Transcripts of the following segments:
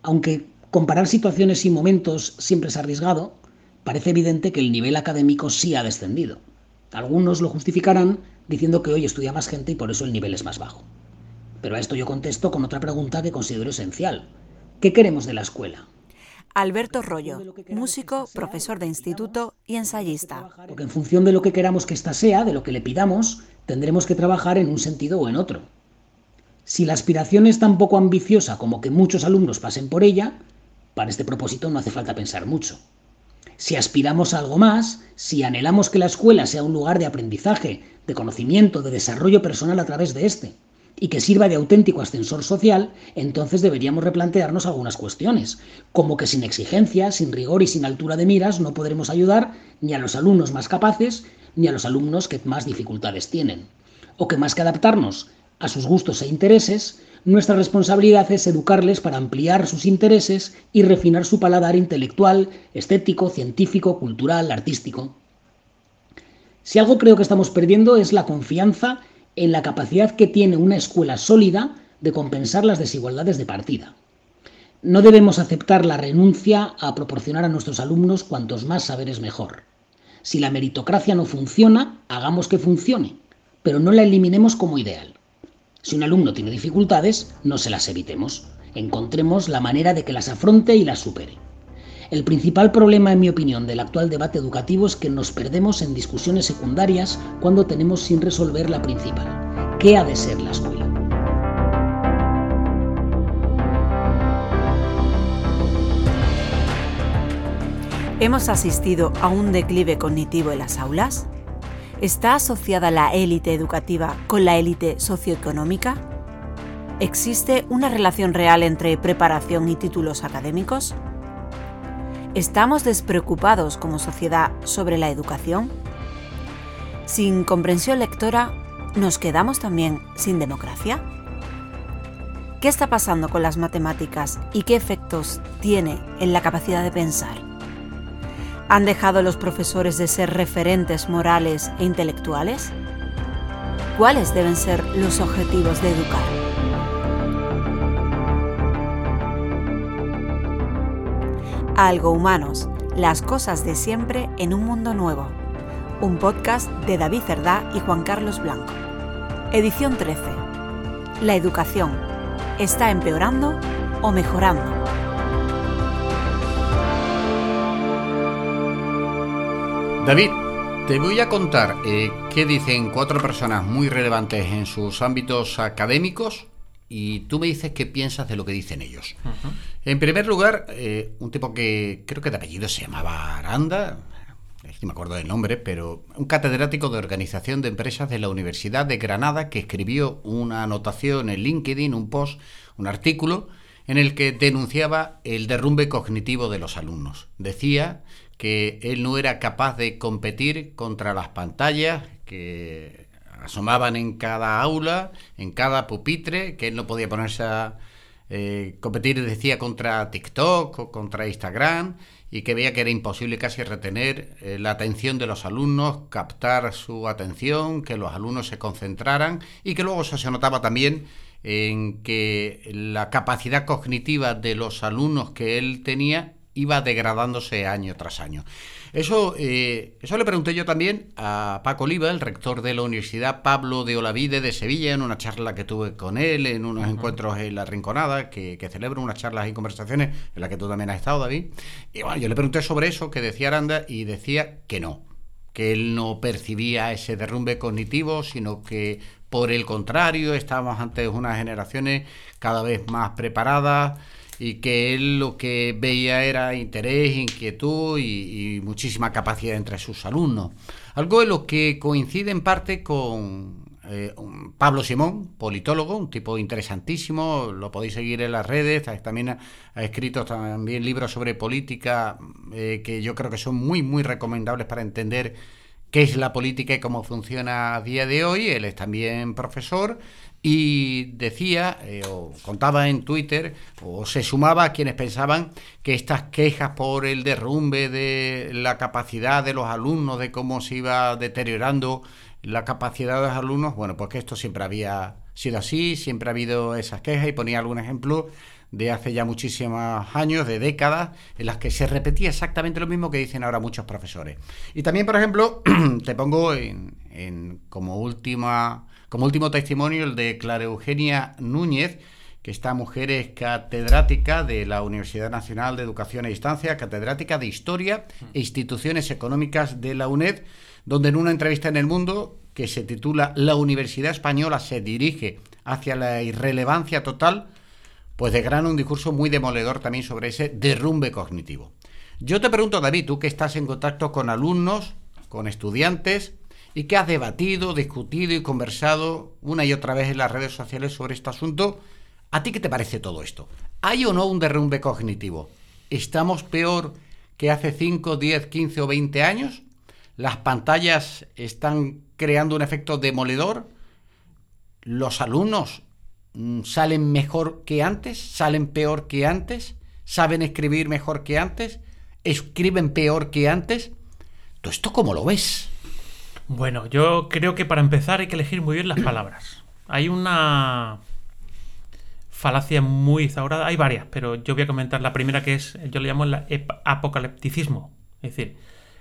Aunque comparar situaciones y momentos siempre es arriesgado, parece evidente que el nivel académico sí ha descendido. Algunos lo justificarán diciendo que hoy estudia más gente y por eso el nivel es más bajo. Pero a esto yo contesto con otra pregunta que considero esencial. ¿Qué queremos de la escuela? Alberto Rollo, músico, profesor de instituto y ensayista. Porque en función de lo que queramos que ésta sea, de lo que le pidamos, tendremos que trabajar en un sentido o en otro. Si la aspiración es tan poco ambiciosa como que muchos alumnos pasen por ella, para este propósito no hace falta pensar mucho. Si aspiramos a algo más, si anhelamos que la escuela sea un lugar de aprendizaje, de conocimiento, de desarrollo personal a través de este, y que sirva de auténtico ascensor social, entonces deberíamos replantearnos algunas cuestiones, como que sin exigencia, sin rigor y sin altura de miras no podremos ayudar ni a los alumnos más capaces ni a los alumnos que más dificultades tienen. O que más que adaptarnos a sus gustos e intereses, nuestra responsabilidad es educarles para ampliar sus intereses y refinar su paladar intelectual, estético, científico, cultural, artístico. Si algo creo que estamos perdiendo es la confianza en la capacidad que tiene una escuela sólida de compensar las desigualdades de partida. No debemos aceptar la renuncia a proporcionar a nuestros alumnos cuantos más saberes mejor. Si la meritocracia no funciona, hagamos que funcione, pero no la eliminemos como ideal. Si un alumno tiene dificultades, no se las evitemos. Encontremos la manera de que las afronte y las supere. El principal problema, en mi opinión, del actual debate educativo es que nos perdemos en discusiones secundarias cuando tenemos sin resolver la principal. ¿Qué ha de ser la escuela? ¿Hemos asistido a un declive cognitivo en las aulas? ¿Está asociada la élite educativa con la élite socioeconómica? ¿Existe una relación real entre preparación y títulos académicos? ¿Estamos despreocupados como sociedad sobre la educación? Sin comprensión lectora, ¿nos quedamos también sin democracia? ¿Qué está pasando con las matemáticas y qué efectos tiene en la capacidad de pensar? ¿Han dejado los profesores de ser referentes morales e intelectuales? ¿Cuáles deben ser los objetivos de educar? Algo Humanos, las cosas de siempre en un mundo nuevo. Un podcast de David Cerdá y Juan Carlos Blanco. Edición 13. La educación, ¿está empeorando o mejorando? David, te voy a contar qué dicen 4 personas muy relevantes en sus ámbitos académicos y tú me dices qué piensas de lo que dicen ellos. Uh-huh. En primer lugar, un tipo que creo que de apellido se llamaba Aranda, no me acuerdo del nombre, pero un catedrático de Organización de Empresas de la Universidad de Granada que escribió una anotación en LinkedIn, un post, un artículo en el que denunciaba el derrumbe cognitivo de los alumnos. Decía que él no era capaz de competir contra las pantallas que asomaban en cada aula, en cada pupitre, que él no podía ponerse a competir, decía, contra TikTok o contra Instagram, y que veía que era imposible casi retener la atención de los alumnos, captar su atención, que los alumnos se concentraran, y que luego eso se notaba también en que la capacidad cognitiva de los alumnos que él tenía iba degradándose año tras año. Eso le pregunté yo también a Paco Oliva, el rector de la Universidad Pablo de Olavide de Sevilla, en una charla que tuve con él, en unos encuentros en La Rinconada, que celebro unas charlas y conversaciones, en las que tú también has estado, David. Y bueno, yo le pregunté sobre eso, que decía Aranda, y decía que no, que él no percibía ese derrumbe cognitivo, sino que por el contrario, estábamos ante unas generaciones cada vez más preparadas, y que él lo que veía era interés, inquietud y muchísima capacidad entre sus alumnos. Algo en lo que coincide en parte con Pablo Simón, politólogo, un tipo interesantísimo, lo podéis seguir en las redes, también ha escrito también libros sobre política que yo creo que son muy, muy recomendables para entender qué es la política y cómo funciona a día de hoy. Él es también profesor y decía, o contaba en Twitter, o se sumaba a quienes pensaban que estas quejas por el derrumbe de la capacidad de los alumnos, de cómo se iba deteriorando la capacidad de los alumnos, bueno, pues que esto siempre había sido así, siempre ha habido esas quejas, y ponía algún ejemplo de hace ya muchísimos años, de décadas, en las que se repetía exactamente lo mismo que dicen ahora muchos profesores. Y también, por ejemplo, te pongo como último testimonio el de Clara Eugenia Núñez, que esta mujer es catedrática de la Universidad Nacional de Educación a Distancia, catedrática de Historia e Instituciones Económicas de la UNED, donde en una entrevista en El Mundo, que se titula "La Universidad Española se dirige hacia la irrelevancia total", pues desgrana un discurso muy demoledor también sobre ese derrumbe cognitivo. Yo te pregunto, David, tú que estás en contacto con alumnos, con estudiantes, y que has debatido, discutido y conversado una y otra vez en las redes sociales sobre este asunto, ¿a ti qué te parece todo esto? ¿Hay o no un derrumbe cognitivo? ¿Estamos peor que hace 5, 10, 15 o 20 años? ¿Las pantallas están creando un efecto demoledor? ¿Los alumnos salen mejor que antes? ¿Salen peor que antes? ¿Saben escribir mejor que antes? ¿Escriben peor que antes? ¿Tú esto cómo lo ves? Bueno, yo creo que para empezar hay que elegir muy bien las palabras. Hay una falacia muy instaurada, hay varias, pero yo voy a comentar la primera, que es, yo le llamo el apocalipticismo. Es decir,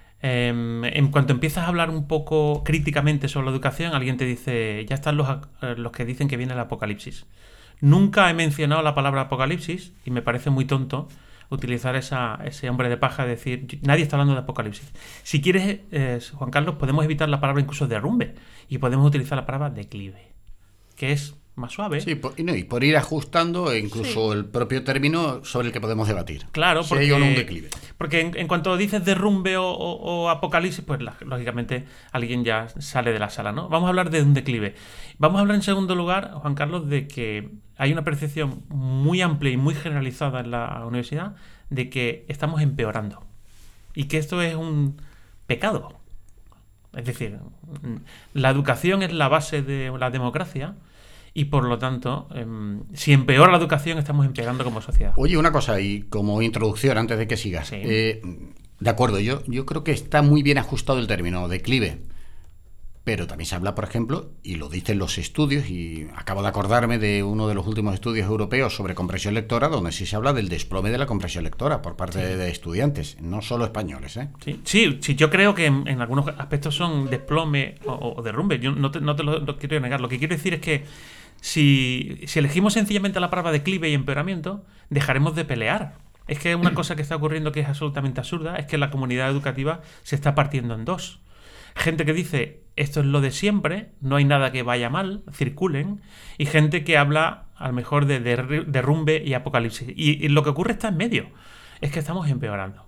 en cuanto empiezas a hablar un poco críticamente sobre la educación, alguien te dice, ya están los que dicen que viene el apocalipsis. Nunca he mencionado la palabra apocalipsis y me parece muy tonto utilizar ese hombre de paja de decir, nadie está hablando de apocalipsis. Si quieres, Juan Carlos, podemos evitar la palabra incluso derrumbe y podemos utilizar la palabra declive, que es más suave. Sí, y por ir ajustando incluso el propio término sobre el que podemos debatir. Claro, porque, si hay o no un declive. Porque en cuanto dices derrumbe o apocalipsis, pues lógicamente alguien ya sale de la sala, ¿no? Vamos a hablar de un declive. Vamos a hablar en segundo lugar, Juan Carlos, de que hay una percepción muy amplia y muy generalizada en la universidad de que estamos empeorando y que esto es un pecado. Es decir, la educación es la base de la democracia. Y por lo tanto, si empeora la educación, estamos empeorando como sociedad. Oye, una cosa, y como introducción, antes de que sigas. Sí. De acuerdo, yo creo que está muy bien ajustado el término declive. Pero también se habla, por ejemplo, y lo dicen los estudios, y acabo de acordarme de uno de los últimos estudios europeos sobre comprensión lectora, donde sí se habla del desplome de la comprensión lectora por parte de estudiantes, no solo españoles, ¿eh? Sí, yo creo que en algunos aspectos son desplome o derrumbe. Yo no te lo quiero negar. Lo que quiero decir es que si elegimos sencillamente la palabra declive y empeoramiento, dejaremos de pelear. Es que una cosa que está ocurriendo que es absolutamente absurda es que la comunidad educativa se está partiendo en dos. Gente que dice, esto es lo de siempre, no hay nada que vaya mal, circulen, y gente que habla a lo mejor de derrumbe y apocalipsis. Y lo que ocurre está en medio, es que estamos empeorando.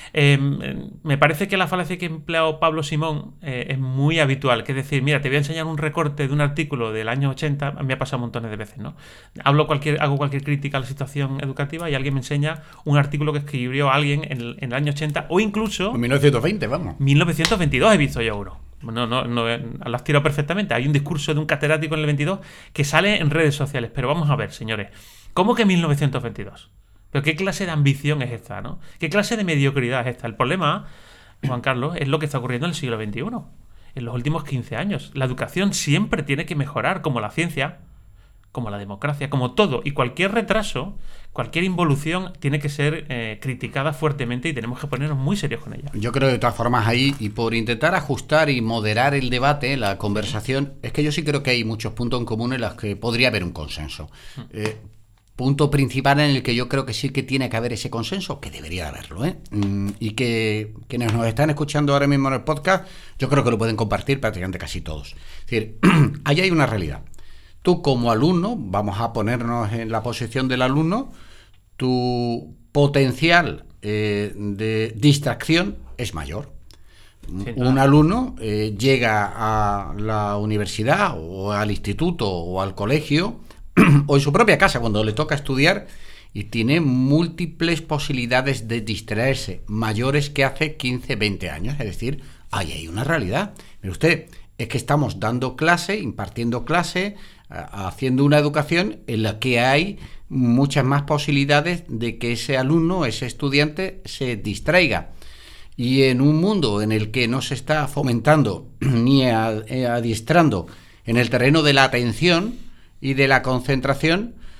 Me parece que la falacia que ha empleado Pablo Simón es muy habitual, que es decir, mira, te voy a enseñar un recorte de un artículo del año 80, me ha pasado montones de veces, ¿no? Hago cualquier crítica a la situación educativa y alguien me enseña un artículo que escribió alguien en el año 80 o incluso... En 1920, vamos. 1922 he visto yo uno. No, lo has tirado perfectamente. Hay un discurso de un catedrático en el 22 que sale en redes sociales, pero vamos a ver, señores, ¿cómo que 1922? ¿Pero qué clase de ambición es esta, no? ¿Qué clase de mediocridad es esta? El problema, Juan Carlos, es lo que está ocurriendo en el siglo XXI, en los últimos 15 años. La educación siempre tiene que mejorar, como la ciencia, como la democracia, como todo. Y cualquier retraso, cualquier involución tiene que ser criticada fuertemente y tenemos que ponernos muy serios con ella. Yo creo de todas formas ahí, y por intentar ajustar y moderar el debate, la conversación, es que yo sí creo que hay muchos puntos en común en los que podría haber un consenso. Punto principal en el que yo creo que sí que tiene que haber ese consenso, que debería haberlo, ¿eh? Y que quienes nos están escuchando ahora mismo en el podcast, yo creo que lo pueden compartir prácticamente casi todos. Es decir, ahí hay una realidad. Tú como alumno, vamos a ponernos en la posición del alumno, tu potencial de distracción es mayor. Sí, claro. Un alumno llega a la universidad o al instituto o al colegio o en su propia casa cuando le toca estudiar y tiene múltiples posibilidades de distraerse mayores que hace 15, 20 años. Es decir, ahí hay una realidad. Mire usted, es que estamos dando clase, impartiendo clase, haciendo una educación en la que hay muchas más posibilidades de que ese alumno, ese estudiante, se distraiga. Y en un mundo en el que no se está fomentando ni adiestrando en el terreno de la atención y de la concentración,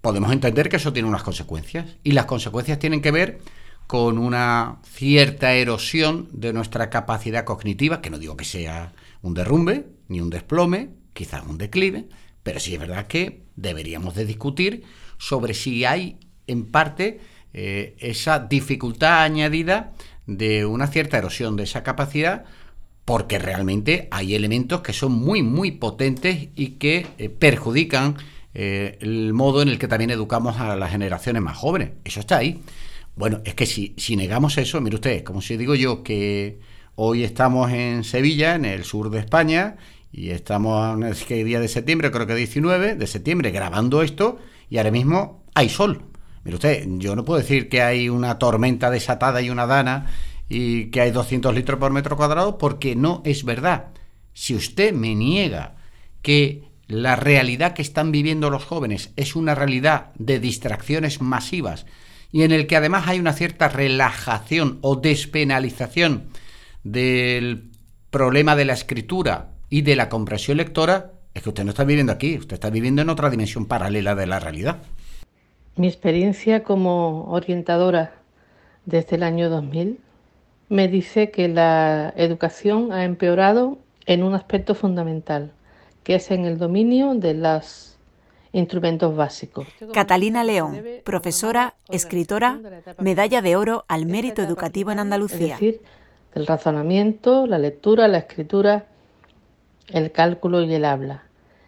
podemos entender que eso tiene unas consecuencias. Y las consecuencias tienen que ver con una cierta erosión de nuestra capacidad cognitiva, que no digo que sea un derrumbe, ni un desplome, quizás un declive, pero sí es verdad que deberíamos de discutir sobre si hay, en parte, esa dificultad añadida de una cierta erosión de esa capacidad, porque realmente hay elementos que son muy, muy potentes y que perjudican el modo en el que también educamos a las generaciones más jóvenes. Eso está ahí. Bueno, es que si negamos eso, mire usted, como si digo yo que hoy estamos en Sevilla, en el sur de España, y estamos en el día de septiembre, creo que 19 de septiembre, grabando esto, y ahora mismo hay sol. Mire usted, yo no puedo decir que hay una tormenta desatada y una dana y que hay 200 litros por metro cuadrado, porque no es verdad. Si usted me niega que la realidad que están viviendo los jóvenes es una realidad de distracciones masivas y en el que además hay una cierta relajación o despenalización del problema de la escritura y de la comprensión lectora, es que usted no está viviendo aquí, usted está viviendo en otra dimensión paralela de la realidad. Mi experiencia como orientadora desde el año 2000 me dice que la educación ha empeorado en un aspecto fundamental, que es en el dominio de los instrumentos básicos. Catalina León, profesora, escritora, medalla de oro al mérito educativo en Andalucía. Es decir, el razonamiento, la lectura, la escritura, el cálculo y el habla.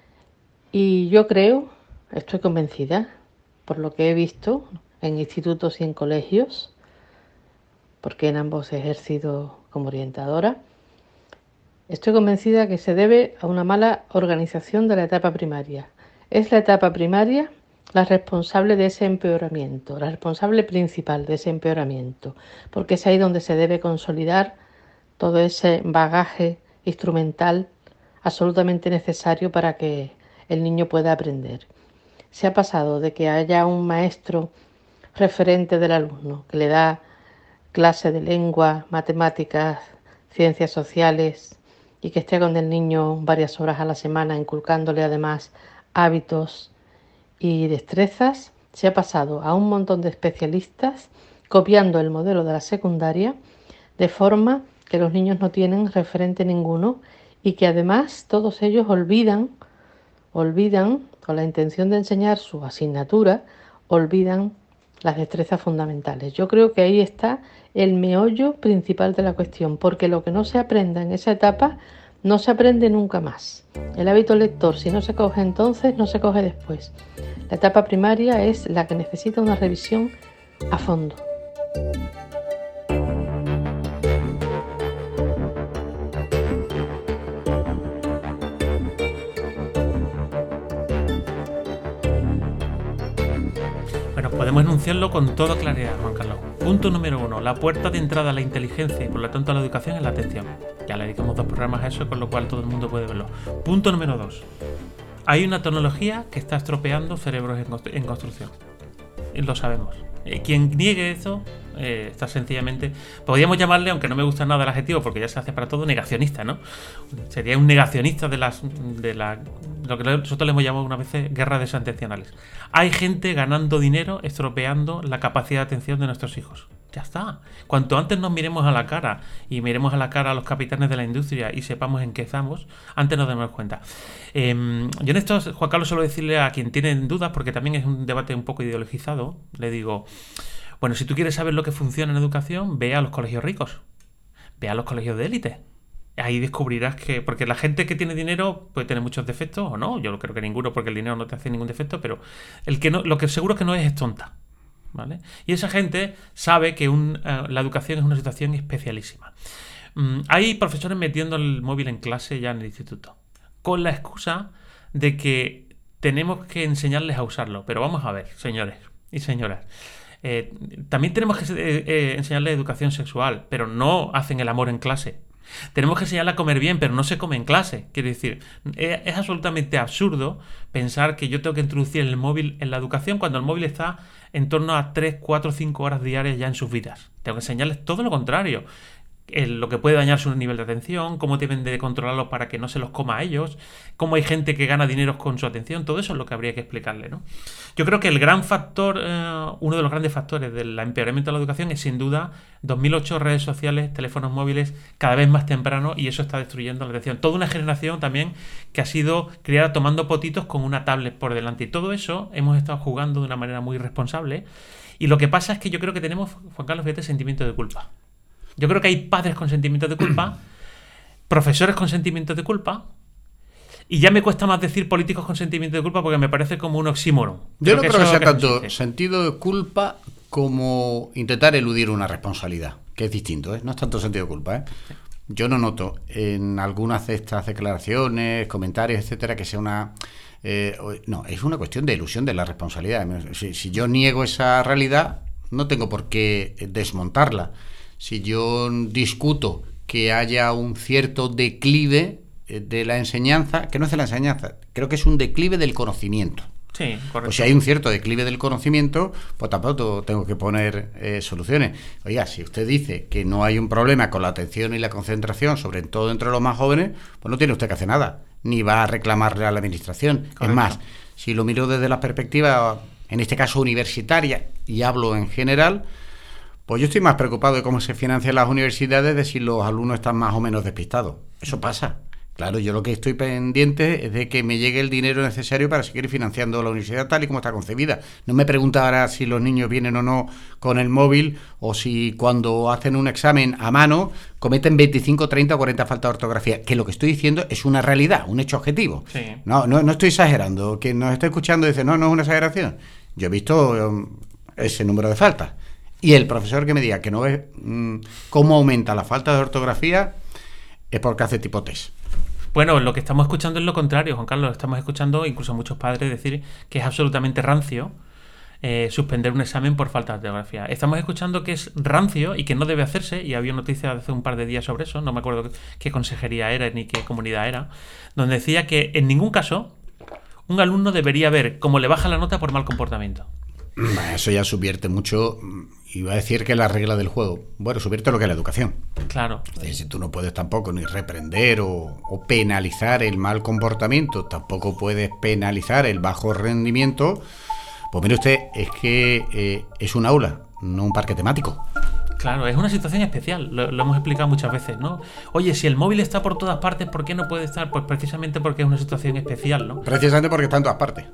Y yo creo, estoy convencida, por lo que he visto en institutos y en colegios, porque en ambos he ejercido como orientadora, estoy convencida que se debe a una mala organización de la etapa primaria. Es la etapa primaria la responsable de ese empeoramiento, la responsable principal de ese empeoramiento, porque es ahí donde se debe consolidar todo ese bagaje instrumental absolutamente necesario para que el niño pueda aprender. Se ha pasado de que haya un maestro referente del alumno que le da clase de lengua, matemáticas, ciencias sociales y que esté con el niño varias horas a la semana inculcándole además hábitos y destrezas. Se ha pasado a un montón de especialistas copiando el modelo de la secundaria, de forma que los niños no tienen referente ninguno y que además todos ellos olvidan, con la intención de enseñar su asignatura, olvidan las destrezas fundamentales. Yo creo que ahí está el meollo principal de la cuestión, porque lo que no se aprenda en esa etapa no se aprende nunca más. El hábito lector, si no se coge entonces, no se coge después. La etapa primaria es la que necesita una revisión a fondo. Podemos enunciarlo con toda claridad, Juan Carlos. Punto número 1. La puerta de entrada a la inteligencia y por lo tanto a la educación es la atención. Ya le dedicamos 2 programas a eso, con lo cual todo el mundo puede verlo. Punto número 2. Hay una tecnología que está estropeando cerebros en construcción. Lo sabemos. Quien niegue eso está sencillamente, podríamos llamarle, aunque no me gusta nada el adjetivo porque ya se hace para todo, negacionista, ¿no? Sería un negacionista de lo que nosotros le hemos llamado una vez guerras desatencionales. Hay gente ganando dinero estropeando la capacidad de atención de nuestros hijos. Ya está. Cuanto antes nos miremos a la cara y miremos a la cara a los capitanes de la industria y sepamos en qué estamos, antes nos demos cuenta. Yo en esto, Juan Carlos, suelo decirle a quien tiene dudas, porque también es un debate un poco ideologizado, le digo, bueno, si tú quieres saber lo que funciona en educación, ve a los colegios ricos, ve a los colegios de élite. Ahí descubrirás que, porque la gente que tiene dinero puede tener muchos defectos o no, yo no creo que ninguno, porque el dinero no te hace ningún defecto, pero el que no, lo que seguro que no es tonta. ¿Vale? Y esa gente sabe que la educación es una situación especialísima. Hay profesores metiendo el móvil en clase ya en el instituto, con la excusa de que tenemos que enseñarles a usarlo. Pero vamos a ver, señores y señoras, también tenemos que enseñarles educación sexual, pero no hacen el amor en clase. Tenemos que enseñarle a comer bien, pero no se come en clase. Quiere decir, es absolutamente absurdo pensar que yo tengo que introducir el móvil en la educación cuando el móvil está en torno a 3, 4, 5 horas diarias ya en sus vidas. Tengo que enseñarles todo lo contrario. lo que puede dañar su nivel de atención, cómo deben de controlarlos para que no se los coma a ellos, cómo hay gente que gana dinero con su atención, todo eso es lo que habría que explicarle, ¿no? Yo creo que el gran factor, uno de los grandes factores del empeoramiento de la educación es sin duda 2008, redes sociales, teléfonos móviles cada vez más temprano, y eso está destruyendo la atención. Toda una generación también que ha sido criada tomando potitos con una tablet por delante, y todo eso hemos estado jugando de una manera muy irresponsable, y lo que pasa es que yo creo que tenemos, Juan Carlos, fíjate, sentimiento de culpa. Yo creo que hay padres con sentimientos de culpa, profesores con sentimientos de culpa, y ya me cuesta más decir políticos con sentimientos de culpa porque me parece como un oxímoron. Yo no creo que sea tanto sentido de culpa como intentar eludir una responsabilidad, que es distinto, ¿eh? No es tanto sentido de culpa, ¿eh? Yo no noto en algunas de estas declaraciones, comentarios, etcétera, que sea una... no, es una cuestión de ilusión de la responsabilidad. Si yo niego esa realidad, no tengo por qué desmontarla. Si yo discuto que haya un cierto declive de la enseñanza, que no es de la enseñanza, creo que es un declive del conocimiento. Sí, correcto. Pues si hay un cierto declive del conocimiento, pues tampoco tengo que poner soluciones. Oiga, si usted dice que no hay un problema con la atención y la concentración, sobre todo entre los más jóvenes, pues no tiene usted que hacer nada, ni va a reclamarle a la administración. Correcto. Es más, si lo miro desde la perspectiva, en este caso universitaria, y hablo en general, pues yo estoy más preocupado de cómo se financian las universidades, de si los alumnos están más o menos despistados. Eso pasa. Claro, yo lo que estoy pendiente es de que me llegue el dinero necesario para seguir financiando la universidad tal y como está concebida. No me pregunta ahora si los niños vienen o no con el móvil, o si cuando hacen un examen a mano cometen 25, 30 o 40 faltas de ortografía. Que lo que estoy diciendo es una realidad, un hecho objetivo. Sí. No estoy exagerando. Quien nos está escuchando dice, no es una exageración. Yo he visto ese número de faltas. Y el profesor que me diga que no ve cómo aumenta la falta de ortografía es porque hace tipo test. Bueno, lo que estamos escuchando es lo contrario, Juan Carlos. Estamos escuchando incluso a muchos padres decir que es absolutamente rancio suspender un examen por falta de ortografía. Estamos escuchando que es rancio y que no debe hacerse, y había noticias hace un par de días sobre eso, no me acuerdo qué consejería era ni qué comunidad era, donde decía que en ningún caso un alumno debería ver cómo le baja la nota por mal comportamiento. Eso ya subvierte mucho, iba a decir que la regla del juego. Bueno, subvierte lo que es la educación. Claro. Es decir, si tú no puedes tampoco ni reprender o penalizar el mal comportamiento, tampoco puedes penalizar el bajo rendimiento, pues mire usted, es que es un aula, no un parque temático. Claro, es una situación especial, lo hemos explicado muchas veces, ¿no? Oye, si el móvil está por todas partes, ¿por qué no puede estar? Pues precisamente porque es una situación especial, ¿no? Precisamente porque está en todas partes.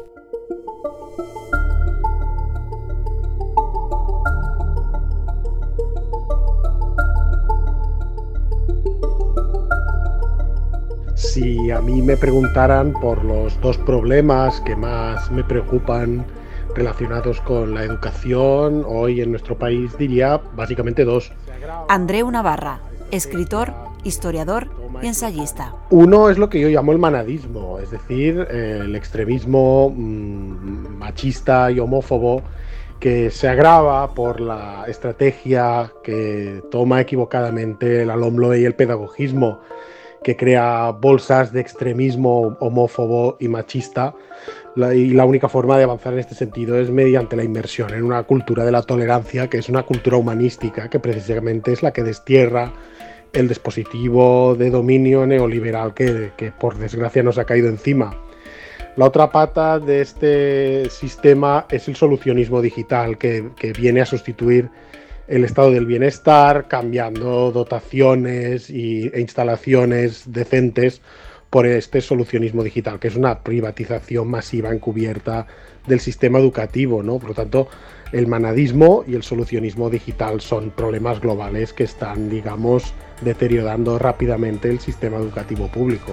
Si a mí me preguntaran por los dos problemas que más me preocupan relacionados con la educación hoy en nuestro país, diría básicamente dos. Andreu Navarra, escritor, historiador y ensayista. Uno es lo que yo llamo el manadismo, es decir, el extremismo machista y homófobo que se agrava por la estrategia que toma equivocadamente la LOMLOE y el pedagogismo, que crea bolsas de extremismo homófobo y machista, y la única forma de avanzar en este sentido es mediante la inmersión en una cultura de la tolerancia, que es una cultura humanística, que precisamente es la que destierra el dispositivo de dominio neoliberal que por desgracia nos ha caído encima. La otra pata de este sistema es el solucionismo digital, que viene a sustituir el estado del bienestar, cambiando dotaciones e instalaciones decentes por este solucionismo digital, que es una privatización masiva encubierta del sistema educativo, ¿no? Por lo tanto, el manadismo y el solucionismo digital son problemas globales que están, digamos, deteriorando rápidamente el sistema educativo público.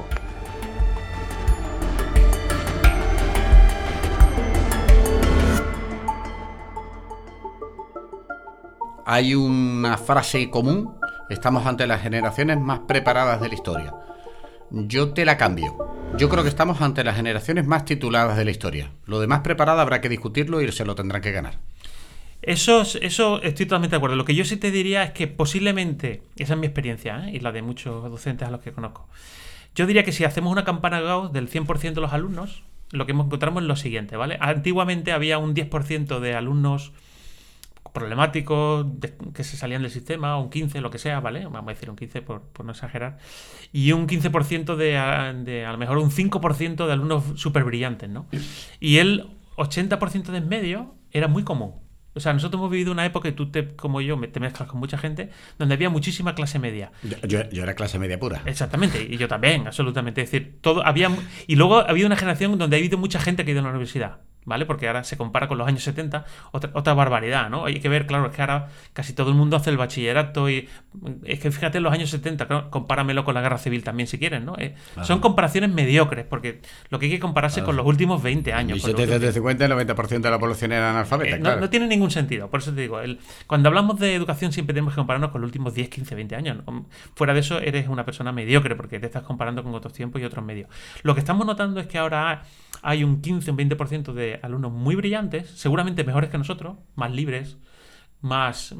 Hay una frase común: estamos ante las generaciones más preparadas de la historia. Yo te la cambio. Yo creo que estamos ante las generaciones más tituladas de la historia. Lo de más preparada habrá que discutirlo y se lo tendrán que ganar. Eso estoy totalmente de acuerdo. Lo que yo sí te diría es que posiblemente, esa es mi experiencia, y la de muchos docentes a los que conozco, yo diría que si hacemos una campana Gauss del 100% de los alumnos, lo que encontramos es lo siguiente, ¿vale? Antiguamente había un 10% de alumnos problemáticos que se salían del sistema, un 15, lo que sea, ¿vale? Vamos a decir un 15 por no exagerar. Y un 15% de a lo mejor un 5% de alumnos súper brillantes, ¿no? Y el 80% de en medio era muy común. O sea, nosotros hemos vivido una época, y tú, como yo, te mezclas con mucha gente, donde había muchísima clase media. Yo era clase media pura. Exactamente, y yo también, absolutamente. Es decir, y luego ha habido una generación donde ha habido mucha gente que ha ido a la universidad, ¿vale? Porque ahora se compara con los años 70, otra barbaridad, ¿no? Hay que ver, claro, es que ahora casi todo el mundo hace el bachillerato y es que fíjate en los años 70, claro, compáramelo con la guerra civil también si quieres, ¿no? Son comparaciones mediocres, porque lo que hay que compararse con los últimos 20 años. En 1750 el 90% de la población era analfabeta, claro. No tiene ningún sentido, por eso te digo, cuando hablamos de educación siempre tenemos que compararnos con los últimos 10, 15, 20 años. Fuera de eso eres una persona mediocre, porque te estás comparando con otros tiempos y otros medios. Lo que estamos notando es que ahora hay un 15, un 20% de alumnos muy brillantes, seguramente mejores que nosotros, más libres, con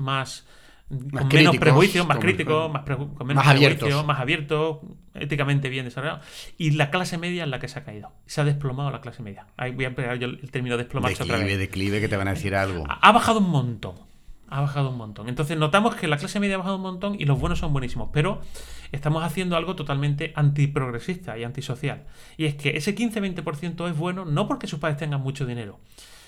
menos prejuicios, más críticos, con menos prejuicios, más abiertos, éticamente bien desarrollados. Y la clase media es la que se ha caído. Se ha desplomado la clase media. Ahí voy a emplear yo el término desplomarse otra vez. Declive, que te van a decir algo. Ha bajado un montón. Ha bajado un montón. Entonces notamos que la clase media ha bajado un montón y los buenos son buenísimos. Pero estamos haciendo algo totalmente antiprogresista y antisocial. Y es que ese 15-20% es bueno no porque sus padres tengan mucho dinero,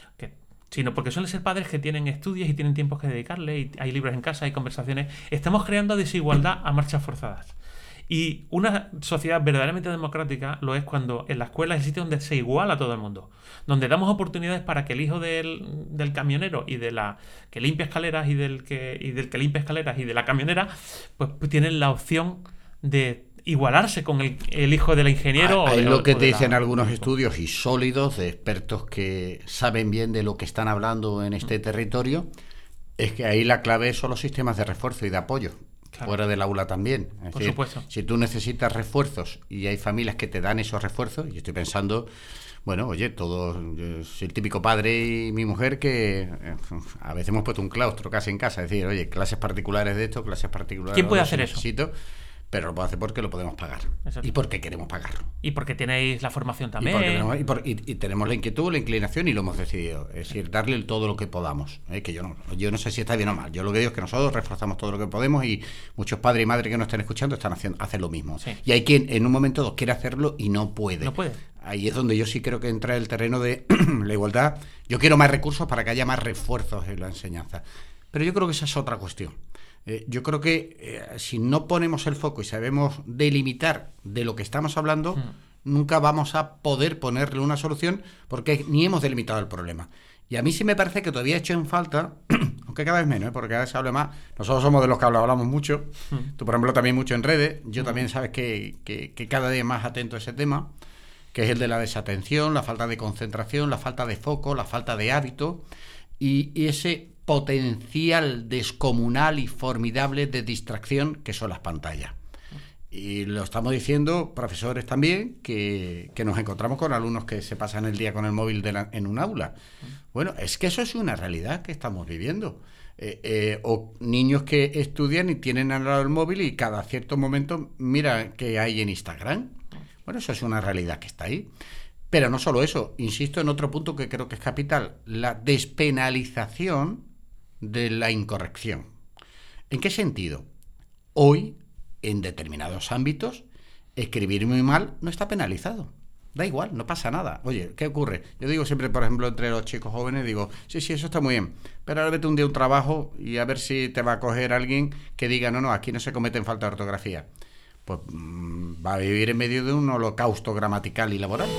sino porque suelen ser padres que tienen estudios y tienen tiempos que dedicarle, y hay libros en casa, hay conversaciones. Estamos creando desigualdad a marchas forzadas. Y una sociedad verdaderamente democrática lo es cuando en la escuela es el sitio donde se iguala a todo el mundo, donde damos oportunidades para que el hijo del camionero y de la que limpia escaleras y del que limpia escaleras y de la camionera, pues tienen la opción de igualarse con el hijo del ingeniero. Es lo que te dicen algunos estudios y sólidos de expertos que saben bien de lo que están hablando en este territorio, es que ahí la clave son los sistemas de refuerzo y de apoyo. Claro. Fuera del aula también. Es decir, supuesto. Si tú necesitas refuerzos y hay familias que te dan esos refuerzos, y estoy pensando, bueno, oye, yo soy el típico padre y mi mujer que a veces hemos puesto un claustro casi en casa, es decir, oye, clases particulares de esto, clases particulares de ¿quién puede hacer eso? Pero lo puedo hacer porque lo podemos pagar. Exacto. Y porque queremos pagarlo. Y porque tenéis la formación también. Y tenemos la inquietud, la inclinación y lo hemos decidido. Es decir, darle todo lo que podamos. Que yo no sé si está bien o mal. Yo lo que digo es que nosotros reforzamos todo lo que podemos y muchos padres y madres que nos estén escuchando hacen lo mismo. Sí. Y hay quien en un momento dado quiere hacerlo y no puede. No puede. Ahí es donde yo sí creo que entra el terreno de la igualdad. Yo quiero más recursos para que haya más refuerzos en la enseñanza. Pero yo creo que esa es otra cuestión. Yo creo que si no ponemos el foco y sabemos delimitar de lo que estamos hablando, nunca vamos a poder ponerle una solución porque ni hemos delimitado el problema. Y a mí sí me parece que todavía he hecho en falta, aunque cada vez menos, porque cada vez se habla más. Nosotros somos de los que hablamos mucho. Tú, por ejemplo, también mucho en redes. Yo también sabes que cada día más atento a ese tema, que es el de la desatención, la falta de concentración, la falta de foco, la falta de hábito y ese potencial descomunal y formidable de distracción que son las pantallas. Y lo estamos diciendo profesores también, que nos encontramos con alumnos que se pasan el día con el móvil en un aula. Bueno, es que eso es una realidad que estamos viviendo. O niños que estudian y tienen al lado el móvil y cada cierto momento miran qué hay en Instagram. Bueno, eso es una realidad que está ahí. Pero no solo eso, insisto en otro punto que creo que es capital, la despenalización de la incorrección. ¿En qué sentido? Hoy, en determinados ámbitos, escribir muy mal no está penalizado. Da igual, no pasa nada. Oye, ¿qué ocurre? Yo digo siempre, por ejemplo, entre los chicos jóvenes, digo, sí, eso está muy bien, pero ahora vete un día a un trabajo y a ver si te va a coger alguien que diga, no, aquí no se cometen falta de ortografía. Pues va a vivir en medio de un holocausto gramatical y laboral.